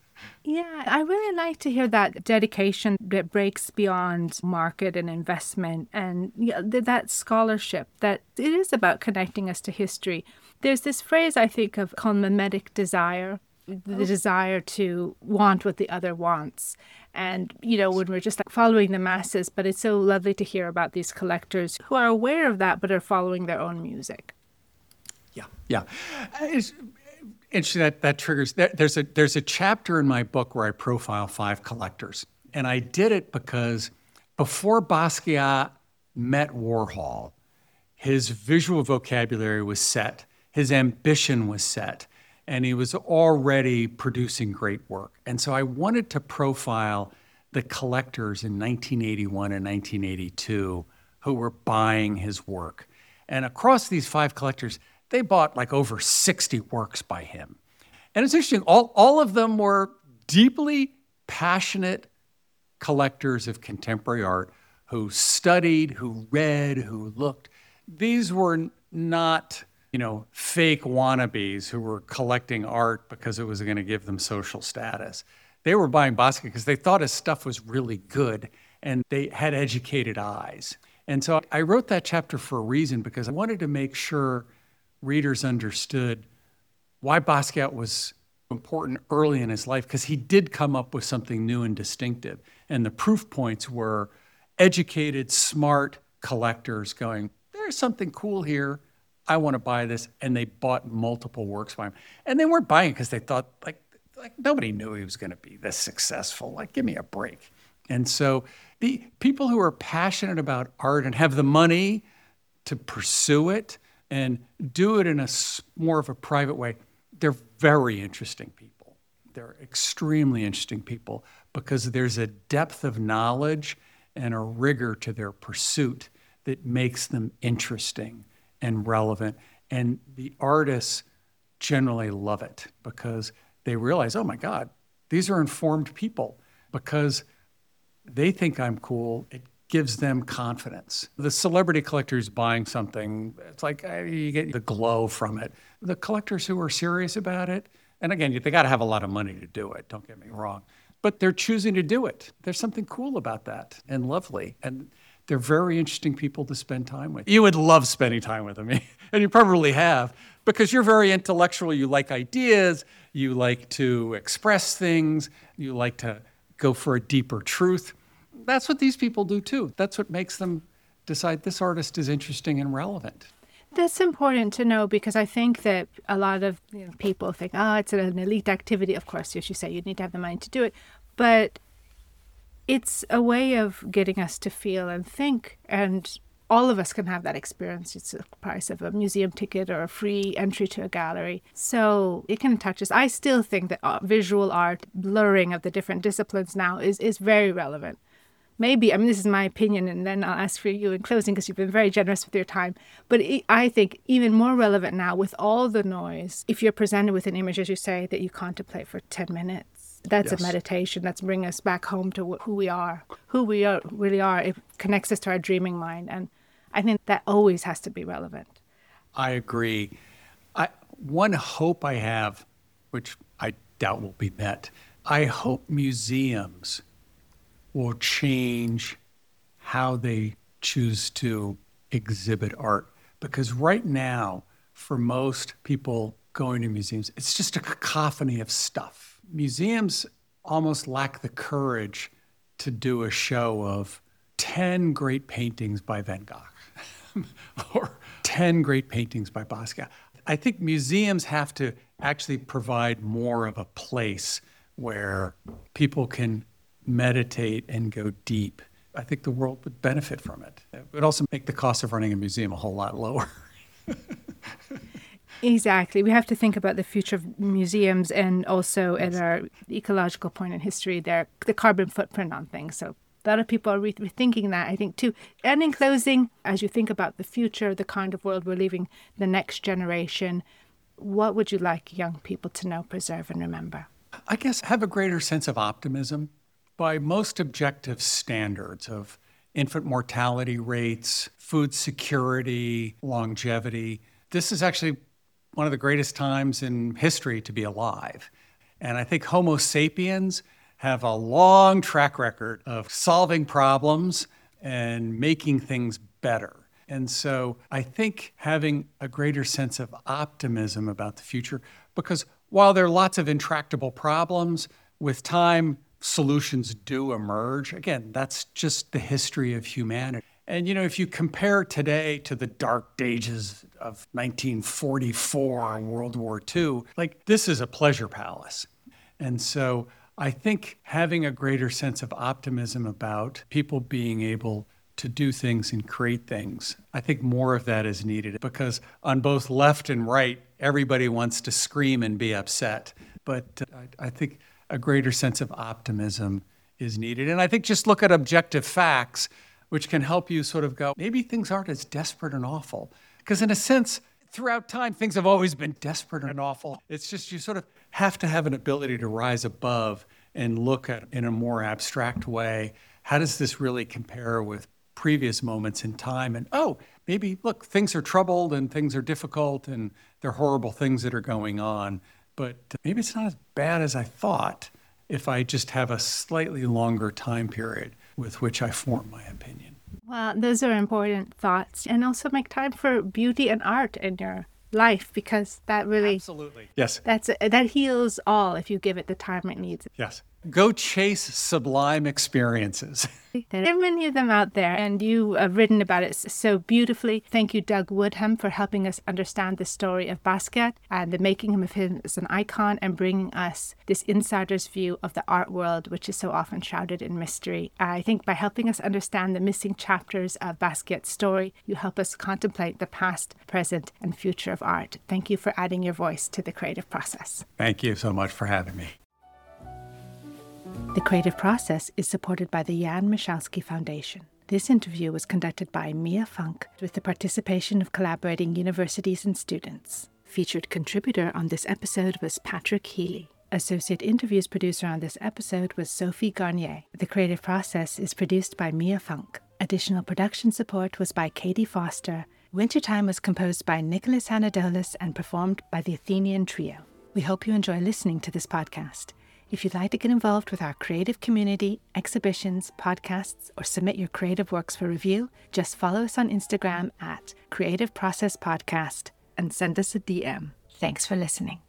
Yeah, I really like to hear that dedication that breaks beyond market and investment and that scholarship, that it is about connecting us to history. There's this phrase I think of called mimetic desire, the desire to want what the other wants. And, when we're just following the masses, but it's so lovely to hear about these collectors who are aware of that, but are following their own music. Yeah. It's interesting that triggers. There's a chapter in my book where I profile 5 collectors. And I did it because before Basquiat met Warhol, his visual vocabulary was set, his ambition was set, and he was already producing great work. And so I wanted to profile the collectors in 1981 and 1982 who were buying his work. And across these 5 collectors, they bought over 60 works by him. And it's interesting, all of them were deeply passionate collectors of contemporary art who studied, who read, who looked. These were not fake wannabes who were collecting art because it was going to give them social status. They were buying Basquiat because they thought his stuff was really good and they had educated eyes. And so I wrote that chapter for a reason, because I wanted to make sure readers understood why Basquiat was important early in his life, because he did come up with something new and distinctive. And the proof points were educated, smart collectors going, there's something cool here. I want to buy this. And they bought multiple works by him. And they weren't buying it because they thought, like nobody knew he was going to be this successful. Give me a break. And so the people who are passionate about art and have the money to pursue it and do it in a more of a private way, they're very interesting people. They're extremely interesting people because there's a depth of knowledge and a rigor to their pursuit that makes them interesting and relevant. And the artists generally love it because they realize, oh my God, these are informed people. Because they think I'm cool, it gives them confidence. The celebrity collectors buying something, it's like you get the glow from it. The collectors who are serious about it, and again, they got to have a lot of money to do it, don't get me wrong, but they're choosing to do it. There's something cool about that and lovely. And They're very interesting people to spend time with. You would love spending time with them, and you probably have, because you're very intellectual. You like ideas. You like to express things. You like to go for a deeper truth. That's what these people do too. That's what makes them decide this artist is interesting and relevant. That's important to know, because I think that a lot of people think, it's an elite activity. Of course, as you say, you need to have the money to do it. But it's a way of getting us to feel and think. And all of us can have that experience. It's the price of a museum ticket or a free entry to a gallery. So it can touch us. I still think that visual art, blurring of the different disciplines now is very relevant. Maybe, this is my opinion, and then I'll ask for you in closing, because you've been very generous with your time. But I think even more relevant now with all the noise, if you're presented with an image, as you say, that you contemplate for 10 minutes, that's a meditation. That's bringing us back home to who we really are. It connects us to our dreaming mind. And I think that always has to be relevant. I agree. One hope I have, which I doubt will be met, I hope museums will change how they choose to exhibit art. Because right now, for most people going to museums, it's just a cacophony of stuff. Museums almost lack the courage to do a show of 10 great paintings by Van Gogh or 10 great paintings by Basquiat. I think museums have to actually provide more of a place where people can meditate and go deep. I think the world would benefit from it. It would also make the cost of running a museum a whole lot lower. Exactly. We have to think about the future of museums, and also at our ecological point in history, the carbon footprint on things. So a lot of people are rethinking that, I think, too. And in closing, as you think about the future, the kind of world we're leaving the next generation, what would you like young people to know, preserve, and remember? I guess have a greater sense of optimism. By most objective standards of infant mortality rates, food security, longevity, this is actually one of the greatest times in history to be alive. And I think Homo sapiens have a long track record of solving problems and making things better. And so I think having a greater sense of optimism about the future, because while there are lots of intractable problems, with time, solutions do emerge. Again, that's just the history of humanity. And, if you compare today to the dark ages of 1944 and World War II, this is a pleasure palace. And so I think having a greater sense of optimism about people being able to do things and create things, I think more of that is needed, because on both left and right, everybody wants to scream and be upset. But I think a greater sense of optimism is needed. And I think just look at objective facts, which can help you sort of go, maybe things aren't as desperate and awful. Because in a sense, throughout time, things have always been desperate and awful. It's just you sort of have to have an ability to rise above and look at, in a more abstract way, how does this really compare with previous moments in time? And, maybe, look, things are troubled and things are difficult and there are horrible things that are going on. But maybe it's not as bad as I thought if I just have a slightly longer time period with which I form my opinion. Well, those are important thoughts. And also make time for beauty and art in your life, because that really... Absolutely. Yes. That heals all if you give it the time it needs. Yes. Go chase sublime experiences. There are many of them out there, and you have written about it so beautifully. Thank you, Doug Woodham, for helping us understand the story of Basquiat and the making of him as an icon, and bringing us this insider's view of the art world, which is so often shrouded in mystery. I think by helping us understand the missing chapters of Basquiat's story, you help us contemplate the past, present, and future of art. Thank you for adding your voice to the creative process. Thank you so much for having me. The Creative Process is supported by the Jan Michalski Foundation. This interview was conducted by Mia Funk with the participation of collaborating universities and students. Featured contributor on this episode was Patrick Healy. Associate interviews producer on this episode was Sophie Garnier. The Creative Process is produced by Mia Funk. Additional production support was by Katie Foster. Wintertime was composed by Nicholas Anadolis and performed by the Athenian Trio. We hope you enjoy listening to this podcast. If you'd like to get involved with our creative community, exhibitions, podcasts, or submit your creative works for review, just follow us on Instagram at Creative Process Podcast and send us a DM. Thanks for listening.